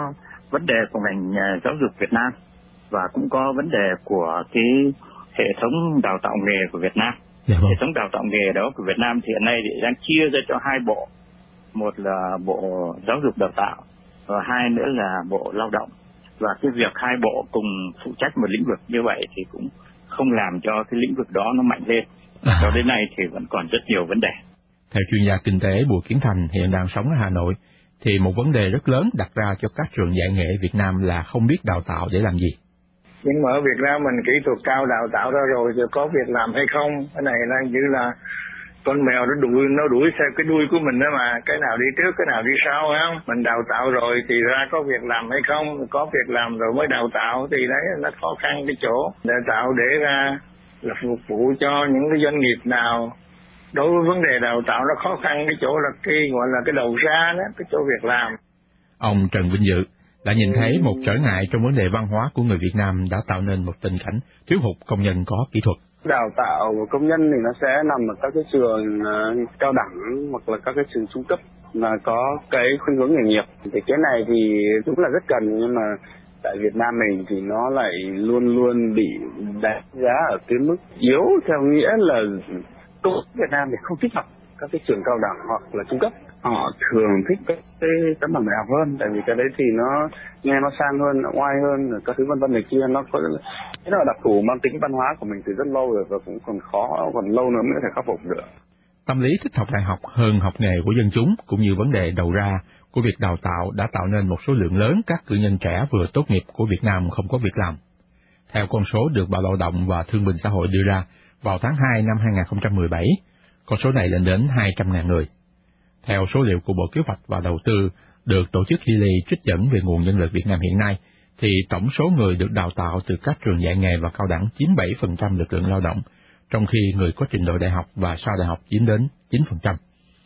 vấn đề của ngành giáo dục Việt Nam, và cũng có vấn đề của cái hệ thống đào tạo nghề của Việt Nam. Dạ vâng. Hệ thống đào tạo nghề đó của Việt Nam thì hiện nay thì đang chia ra cho hai bộ. Một là bộ giáo dục đào tạo, và hai nữa là bộ lao động. Và cái việc hai bộ cùng phụ trách một lĩnh vực như vậy thì cũng không làm cho cái lĩnh vực đó nó mạnh lên. À. Cho đến nay thì vẫn còn rất nhiều vấn đề. Theo chuyên gia kinh tế Bùi Kiến Thành hiện đang sống ở Hà Nội, thì một vấn đề rất lớn đặt ra cho các trường dạy nghề Việt Nam là không biết đào tạo để làm gì. Nhưng mà ở Việt Nam mình kỹ thuật cao đào tạo ra rồi thì có việc làm hay không? Cái này đang như là con mèo nó đuổi nó đuổi theo cái đuôi của mình đó mà, cái nào đi trước cái nào đi sau, phải không? Mình đào tạo rồi thì ra có việc làm hay không? Có việc làm rồi mới đào tạo thì đấy nó khó khăn cái chỗ. Đào tạo để ra là phục vụ cho những cái doanh nghiệp nào. Đối với vấn đề đào tạo nó khó khăn cái chỗ là cái gọi là cái đầu ra đó, cái chỗ việc làm. Ông Trần Vinh Dự đã nhìn thấy một trở ngại trong vấn đề văn hóa của người Việt Nam đã tạo nên một tình cảnh thiếu hụt công nhân có kỹ thuật. Đào tạo công nhân thì nó sẽ nằm ở các cái trường uh, cao đẳng hoặc là các cái trường trung cấp mà có cái khuynh hướng nghề nghiệp. Thì cái này thì cũng là rất cần, nhưng mà tại Việt Nam mình thì nó lại luôn luôn bị đánh giá ở cái mức yếu, theo nghĩa là công Việt Nam thì không thích học các cái trường cao đẳng hoặc là trung cấp. Họ thường thích cái, cái tấm bằng đại học hơn, tại vì cái đấy thì nó nghe nó sang hơn, nó oai hơn, các thứ vân vân này kia, nó có cái là đặc thù mang tính văn hóa của mình từ rất lâu rồi, và cũng còn khó, còn lâu nữa mới có thể khắc phục được. Tâm lý thích học đại học hơn học nghề của dân chúng, cũng như vấn đề đầu ra của việc đào tạo đã tạo nên một số lượng lớn các cử nhân trẻ vừa tốt nghiệp của Việt Nam không có việc làm. Theo con số được Bộ Lao động và Thương binh Xã hội đưa ra, vào tháng hai năm hai không một bảy, con số này lên đến hai trăm nghìn người. Theo số liệu của Bộ Kế hoạch và Đầu tư được tổ chức Hili trích dẫn về nguồn nhân lực Việt Nam hiện nay, thì tổng số người được đào tạo từ các trường dạy nghề và cao đẳng chiếm bảy phần trăm lực lượng lao động, trong khi người có trình độ đại học và sau đại học chiếm đến chín phần trăm.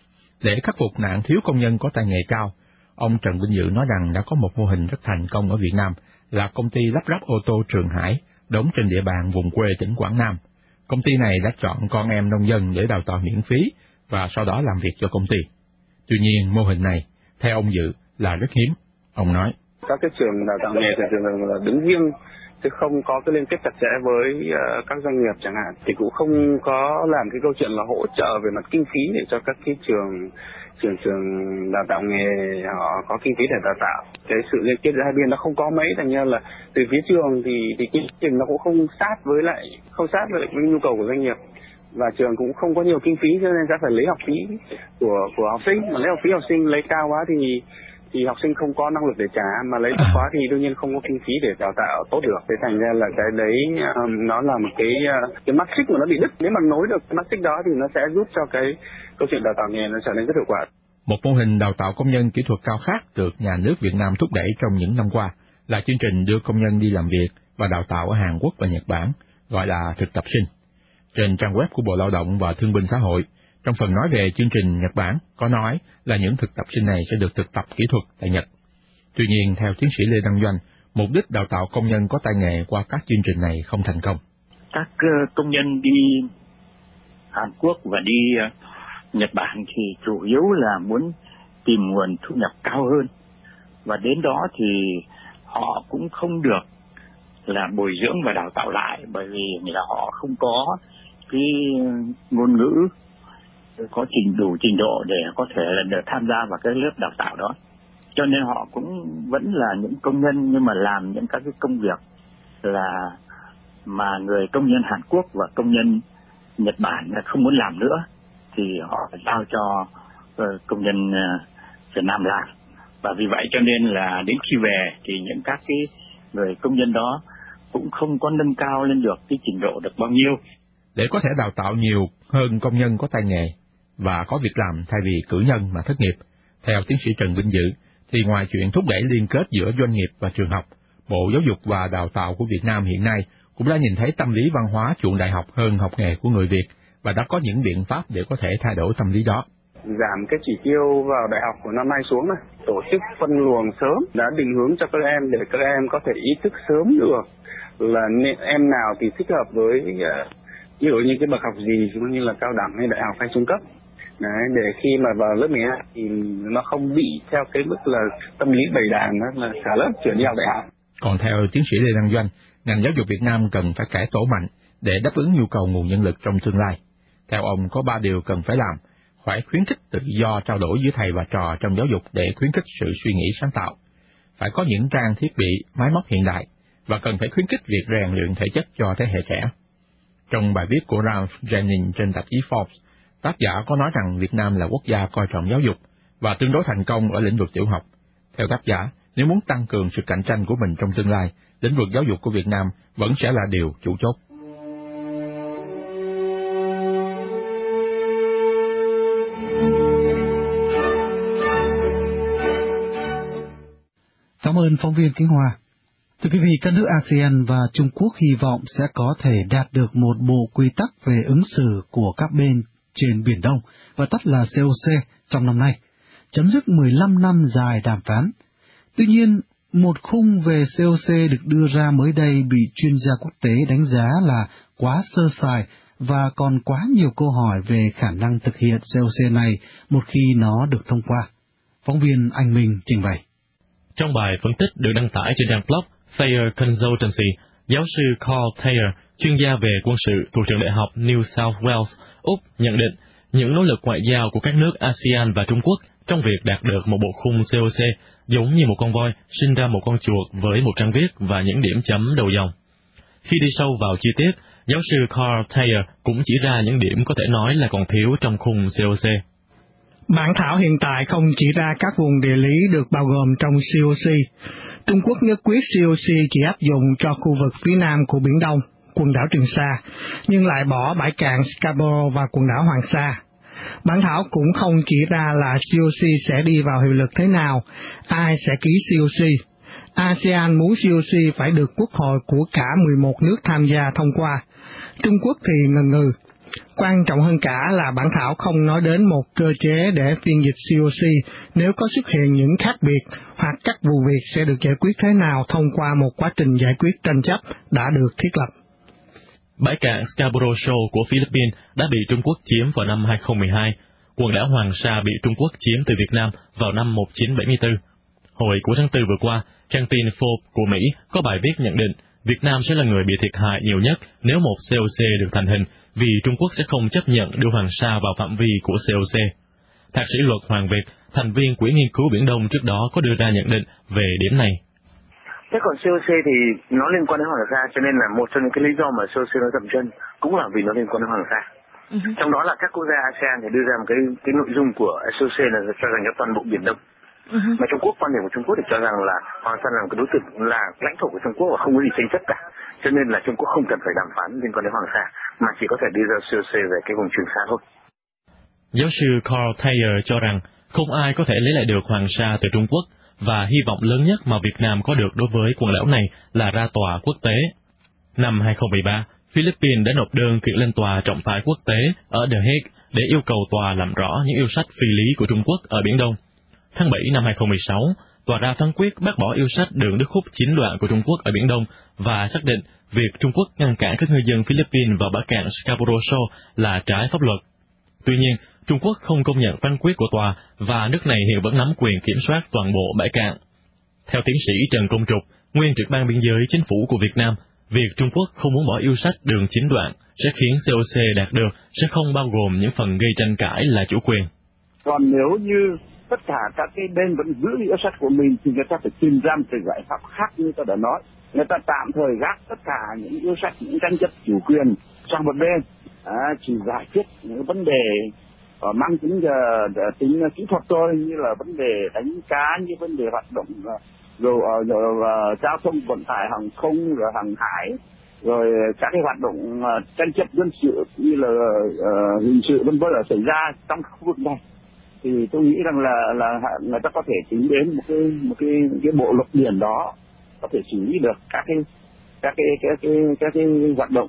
Để khắc phục nạn thiếu công nhân có tay nghề cao, ông Trần Vinh Dự nói rằng đã có một mô hình rất thành công ở Việt Nam là công ty lắp ráp ô tô Trường Hải, đóng trên địa bàn vùng quê tỉnh Quảng Nam. Công ty này đã chọn con em nông dân để đào tạo miễn phí và sau đó làm việc cho công ty. Tuy nhiên, mô hình này, theo ông Dự, là rất hiếm. Ông nói, các cái trường đào tạo nghề thì thường là đứng riêng, chứ không có cái liên kết chặt chẽ với uh, các doanh nghiệp chẳng hạn, thì cũng không có làm cái câu chuyện là hỗ trợ về mặt kinh phí để cho các cái trường trường trường đào tạo nghề họ có kinh phí để đào tạo. Cái sự liên kết giữa hai bên nó không có mấy, thành ra là từ phía trường thì thì cái trình nó cũng không sát với lại không sát với lại cái nhu cầu của doanh nghiệp. và trường cũng không có nhiều kinh phí cho nên sẽ phải lấy học phí của của học sinh, mà lấy học phí học sinh lấy cao quá thì thì học sinh không có năng lực để trả, mà lấy thấp quá thì đương nhiên không có kinh phí để đào tạo tốt được. Thế thành ra là cái đấy um, nó là một cái uh, cái mắt xích mà nó bị đứt. Nếu mà nối được cái mắt xích đó thì nó sẽ giúp cho cái câu chuyện đào tạo nghề nó trở nên rất hiệu quả. Một mô hình đào tạo công nhân kỹ thuật cao khác được nhà nước Việt Nam thúc đẩy trong những năm qua là chương trình đưa công nhân đi làm việc và đào tạo ở Hàn Quốc và Nhật Bản, gọi là thực tập sinh. Trên trang web của Bộ Lao động và Thương binh Xã hội, trong phần nói về chương trình Nhật Bản, có nói là những thực tập sinh này sẽ được thực tập kỹ thuật tại Nhật. Tuy nhiên, theo tiến sĩ Lê Đăng Doanh, mục đích đào tạo công nhân có tay nghề qua các chương trình này không thành công. Các công nhân đi Hàn Quốc và đi Nhật Bản thì chủ yếu là muốn tìm nguồn thu nhập cao hơn, và đến đó thì họ cũng không được là bồi dưỡng và đào tạo lại, bởi vì là họ không có cái ngôn ngữ có trình đủ trình độ để có thể là được tham gia vào cái lớp đào tạo đó. Cho nên họ cũng vẫn là những công nhân nhưng mà làm những các cái công việc là mà người công nhân Hàn Quốc và công nhân Nhật Bản là không muốn làm nữa, thì họ giao cho uh, công nhân uh, Việt Nam làm. Và vì vậy cho nên là đến khi về thì những các cái người công nhân đó cũng không có nâng cao lên được cái trình độ được bao nhiêu. Để có thể đào tạo nhiều hơn công nhân có tay nghề và có việc làm thay vì cử nhân mà thất nghiệp, theo tiến sĩ Trần Vinh Dự, thì ngoài chuyện thúc đẩy liên kết giữa doanh nghiệp và trường học, Bộ Giáo dục và Đào tạo của Việt Nam hiện nay cũng đã nhìn thấy tâm lý văn hóa chuộng đại học hơn học nghề của người Việt và đã có những biện pháp để có thể thay đổi tâm lý đó. Giảm cái chỉ tiêu vào đại học của năm nay xuống này, tổ chức phân luồng sớm đã định hướng cho các em để các em có thể ý thức sớm được là em nào thì thích hợp với ví dụ như cái bậc học gì, cũng như là cao đẳng hay đại học hay trung cấp. Đấy, để khi mà vào lớp mười hai thì nó không bị theo cái mức là tâm lý bầy đàn, đó là cả lớp chuyển đi học đại học. Còn theo tiến sĩ Lê Đăng Doanh, ngành giáo dục Việt Nam cần phải cải tổ mạnh để đáp ứng nhu cầu nguồn nhân lực trong tương lai. Theo ông, có ba điều cần phải làm: phải khuyến khích tự do trao đổi giữa thầy và trò trong giáo dục để khuyến khích sự suy nghĩ sáng tạo, phải có những trang thiết bị, máy móc hiện đại, và cần phải khuyến khích việc rèn luyện thể chất cho thế hệ trẻ. Trong bài viết của Ralph Jennings trên tạp chí Forbes, tác giả có nói rằng Việt Nam là quốc gia coi trọng giáo dục và tương đối thành công ở lĩnh vực tiểu học. Theo tác giả, nếu muốn tăng cường sự cạnh tranh của mình trong tương lai, lĩnh vực giáo dục của Việt Nam vẫn sẽ là điều chủ chốt. Cảm ơn phóng viên Kính Hòa. Thưa quý vị, các nước a sê an và Trung Quốc hy vọng sẽ có thể đạt được một bộ quy tắc về ứng xử của các bên trên Biển Đông, gọi tắt là xê o xê, trong năm nay, chấm dứt mười lăm năm dài đàm phán. Tuy nhiên, một khung về xê o xê được đưa ra mới đây bị chuyên gia quốc tế đánh giá là quá sơ sài và còn quá nhiều câu hỏi về khả năng thực hiện xê o xê này một khi nó được thông qua. Phóng viên Anh Minh trình bày. Trong bài phân tích được đăng tải trên trang blog Thayer Consultancy, giáo sư Carl Thayer, chuyên gia về quân sự thuộc trường đại học New South Wales, Úc, nhận định những nỗ lực ngoại giao của các nước a sê an và Trung Quốc trong việc đạt được một bộ khung xê o xê giống như một con voi sinh ra một con chuột với một trang viết và những điểm chấm đầu dòng. Khi đi sâu vào chi tiết, giáo sư Carl Thayer cũng chỉ ra những điểm có thể nói là còn thiếu trong khung xê o xê. Bản thảo hiện tại không chỉ ra các vùng địa lý được bao gồm trong xê o xê. Trung Quốc nhất quyết xê o xê chỉ áp dụng cho khu vực phía nam của Biển Đông, quần đảo Trường Sa, nhưng lại bỏ bãi cạn Scarborough và quần đảo Hoàng Sa. Bản thảo cũng không chỉ ra là xê o xê sẽ đi vào hiệu lực thế nào, ai sẽ ký xê o xê. a sê an muốn xê o xê phải được quốc hội của cả mười một nước tham gia thông qua. Trung Quốc thì ngần ngừ. Quan trọng hơn cả là bản thảo không nói đến một cơ chế để phiên dịch xê o xê nếu có xuất hiện những khác biệt hoặc các vụ việc sẽ được giải quyết thế nào thông qua một quá trình giải quyết tranh chấp đã được thiết lập. Bãi cạn Scarborough Shoal của Philippines đã bị Trung Quốc chiếm vào năm hai không một hai. Quần đảo Hoàng Sa bị Trung Quốc chiếm từ Việt Nam vào năm một nghìn chín trăm bảy mươi tư. Hồi cuối tháng tư vừa qua, trang tin Forbes của Mỹ có bài viết nhận định Việt Nam sẽ là người bị thiệt hại nhiều nhất nếu một xê o xê được thành hình, vì Trung Quốc sẽ không chấp nhận đưa Hoàng Sa vào phạm vi của xê o xê. Thạc sĩ luật Hoàng Việt, thành viên Quỹ nghiên cứu Biển Đông trước đó có đưa ra nhận định về điểm này. Thế còn xê o xê thì nó liên quan đến Hoàng Sa, cho nên là một trong những cái lý do mà xê o xê nó dậm chân cũng là vì nó liên quan đến Hoàng Sa. Uh-huh. Trong đó là các quốc gia a sê an thì đưa ra một cái cái nội dung của ét o xê là cho rằng cho toàn bộ Biển Đông. Uh-huh. Mà Trung Quốc, quan điểm của Trung Quốc thì cho rằng là Hoàng Sa là một cái đối tượng là lãnh thổ của Trung Quốc và không có gì tranh chấp cả. Cho nên là Trung Quốc không cần phải đàm phán liên quan đến Hoàng Sa, mà chỉ có thể đưa ra xê o xê về cái vùng Trường Sa thôi. Giáo sư Carl Thayer cho rằng không ai có thể lấy lại được Hoàng Sa từ Trung Quốc, và hy vọng lớn nhất mà Việt Nam có được đối với quần đảo này là ra tòa quốc tế. Năm hai không một ba, Philippines đã nộp đơn kiện lên tòa trọng tài quốc tế ở The Hague để yêu cầu tòa làm rõ những yêu sách phi lý của Trung Quốc ở Biển Đông. Tháng bảy năm hai không một sáu, tòa ra phán quyết bác bỏ yêu sách đường đứt khúc chín đoạn của Trung Quốc ở Biển Đông và xác định việc Trung Quốc ngăn cản các ngư dân Philippines vào bãi cạn Scarborough Shoal là trái pháp luật. Tuy nhiên, Trung Quốc không công nhận phán quyết của tòa và nước này hiện vẫn nắm quyền kiểm soát toàn bộ bãi cạn. Theo tiến sĩ Trần Công Trục, nguyên trưởng ban biên giới chính phủ của Việt Nam, việc Trung Quốc không muốn bỏ yêu sách đường chín đoạn sẽ khiến xê o xê đạt được sẽ không bao gồm những phần gây tranh cãi là chủ quyền. Còn nếu như tất cả các cái bên vẫn giữ yêu sách của mình thì người ta phải tìm ra một cái giải pháp khác như tôi đã nói. Người ta tạm thời gác tất cả những yêu sách, những tranh chấp chủ quyền sang một bên, à, chỉ giải quyết những vấn đề uh, mang tính uh, tính uh, kỹ thuật thôi, như là vấn đề đánh cá, như vấn đề hoạt động uh, rồi, uh, rồi uh, giao thông vận tải hàng không, rồi hàng hải, rồi các cái hoạt động uh, tranh chấp dân sự như là uh, hình sự vân vân là xảy ra trong khu vực này. Thì tôi nghĩ rằng là là người ta có thể tính đến một cái một cái cái bộ luật biển đó có thể xử lý được các cái các cái các cái các cái hoạt động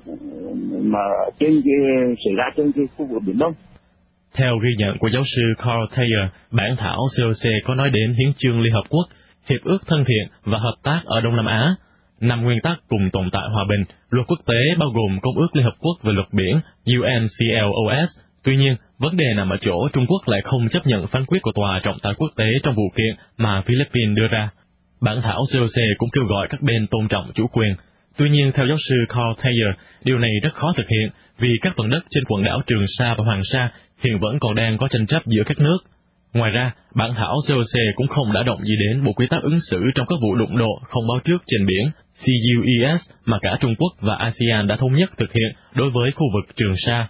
mà trên cái xảy ra trên cái khu vực Biển Đông. Theo ghi nhận của giáo sư Carl Thayer, bản thảo xê o xê có nói đến hiến chương Liên Hợp Quốc, hiệp ước thân thiện và hợp tác ở Đông Nam Á, năm nguyên tắc cùng tồn tại hòa bình, luật quốc tế bao gồm Công ước Liên Hợp Quốc về luật biển u en xê lờ o ét. Tuy nhiên, vấn đề nằm ở chỗ Trung Quốc lại không chấp nhận phán quyết của tòa trọng tài quốc tế trong vụ kiện mà Philippines đưa ra. Bản thảo xê o xê cũng kêu gọi các bên tôn trọng chủ quyền. Tuy nhiên, theo giáo sư Carl Thayer, điều này rất khó thực hiện vì các phần đất trên quần đảo Trường Sa và Hoàng Sa hiện vẫn còn đang có tranh chấp giữa các nước. Ngoài ra, bản thảo xê o xê cũng không đã động gì đến bộ quy tắc ứng xử trong các vụ đụng độ không báo trước trên biển xê u e ét mà cả Trung Quốc và a sê an đã thống nhất thực hiện đối với khu vực Trường Sa.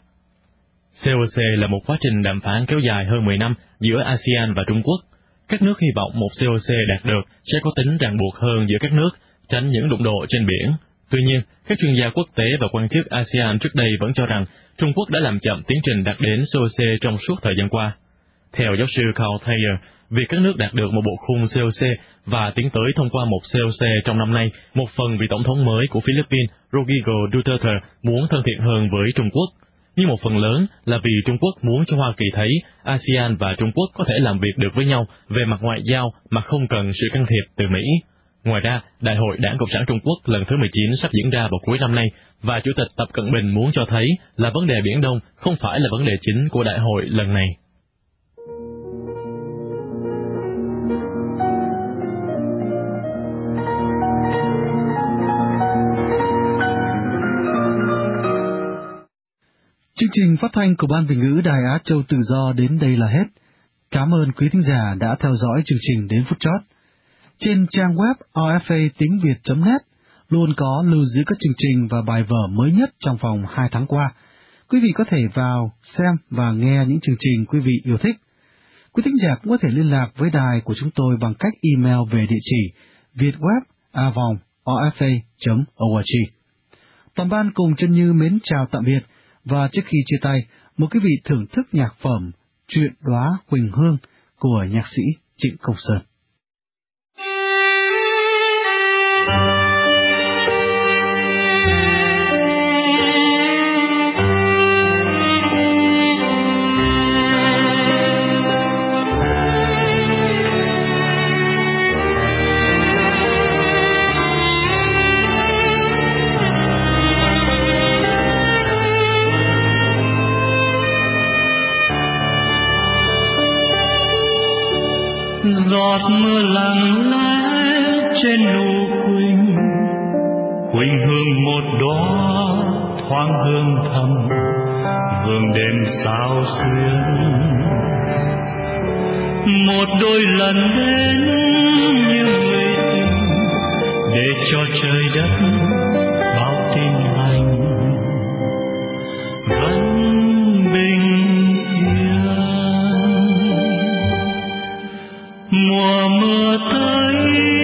xê o xê là một quá trình đàm phán kéo dài hơn mười năm giữa a sê an và Trung Quốc. Các nước hy vọng một xê o xê đạt được sẽ có tính ràng buộc hơn giữa các nước, tránh những đụng độ trên biển. Tuy nhiên, các chuyên gia quốc tế và quan chức a sê an trước đây vẫn cho rằng Trung Quốc đã làm chậm tiến trình đạt đến xê o xê trong suốt thời gian qua. Theo giáo sư Carl Thayer, việc các nước đạt được một bộ khung xê o xê và tiến tới thông qua một xê o xê trong năm nay, một phần vì Tổng thống mới của Philippines Rodrigo Duterte muốn thân thiện hơn với Trung Quốc, nhưng một phần lớn là vì Trung Quốc muốn cho Hoa Kỳ thấy a sê an và Trung Quốc có thể làm việc được với nhau về mặt ngoại giao mà không cần sự can thiệp từ Mỹ. Ngoài ra, Đại hội Đảng Cộng sản Trung Quốc lần thứ mười chín sắp diễn ra vào cuối năm nay, và Chủ tịch Tập Cận Bình muốn cho thấy là vấn đề Biển Đông không phải là vấn đề chính của đại hội lần này. Chương trình phát thanh của Ban Việt ngữ Đài Á Châu Tự Do đến đây là hết. Cảm ơn quý thính giả đã theo dõi chương trình đến phút chót. Trên trang web rờ ép a tiếng việt chấm net luôn có lưu giữ các chương trình và bài vở mới nhất trong vòng hai tháng qua. Quý vị có thể vào xem và nghe những chương trình quý vị yêu thích. Quý thính giả cũng có thể liên lạc với đài của chúng tôi bằng cách email về địa chỉ vietweb a vòng rờ ép a chấm org. Toàn ban cùng Trân Như mến chào tạm biệt, và trước khi chia tay, mời quý vị thưởng thức nhạc phẩm Chuyện Đóa Huỳnh Hương của nhạc sĩ Trịnh Công Sơn. Giọt mưa lặng lẽ trên nụ quỳnh, quỳnh hương một đóa thoáng hương thầm, hương đêm sao xuyên. Một đôi lần đến như người tình, để cho trời đất bao tin lành. Vẫn mưa tới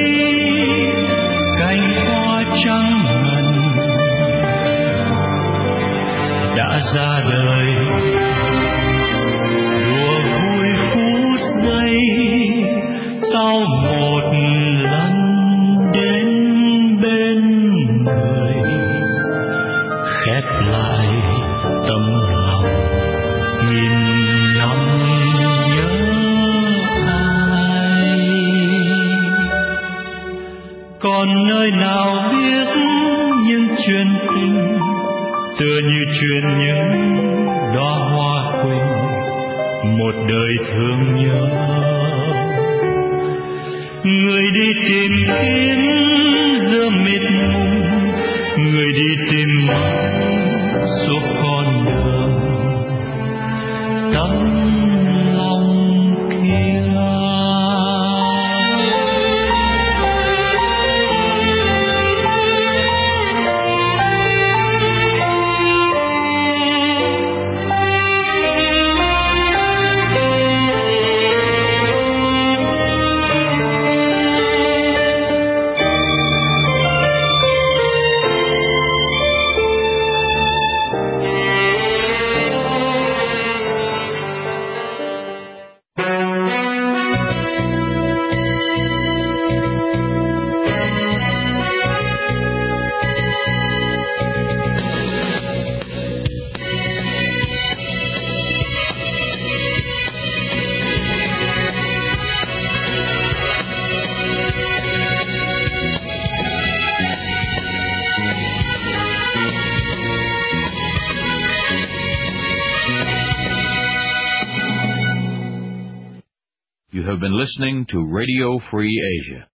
cánh hoa trắng ngần đã ra đời đùa vui phút giây sau một lần đến bên người khép lại tấm lòng nghìn năm nhớ ai. Còn nơi nào biết những chuyện tình tựa như chuyện những đóa hoa quỳnh một đời thương nhớ. Người đi tìm kiếm giữa mịt mùng, người đi tìm mãi suốt con đường tấm lòng kia. You have been listening to Radio Free Asia.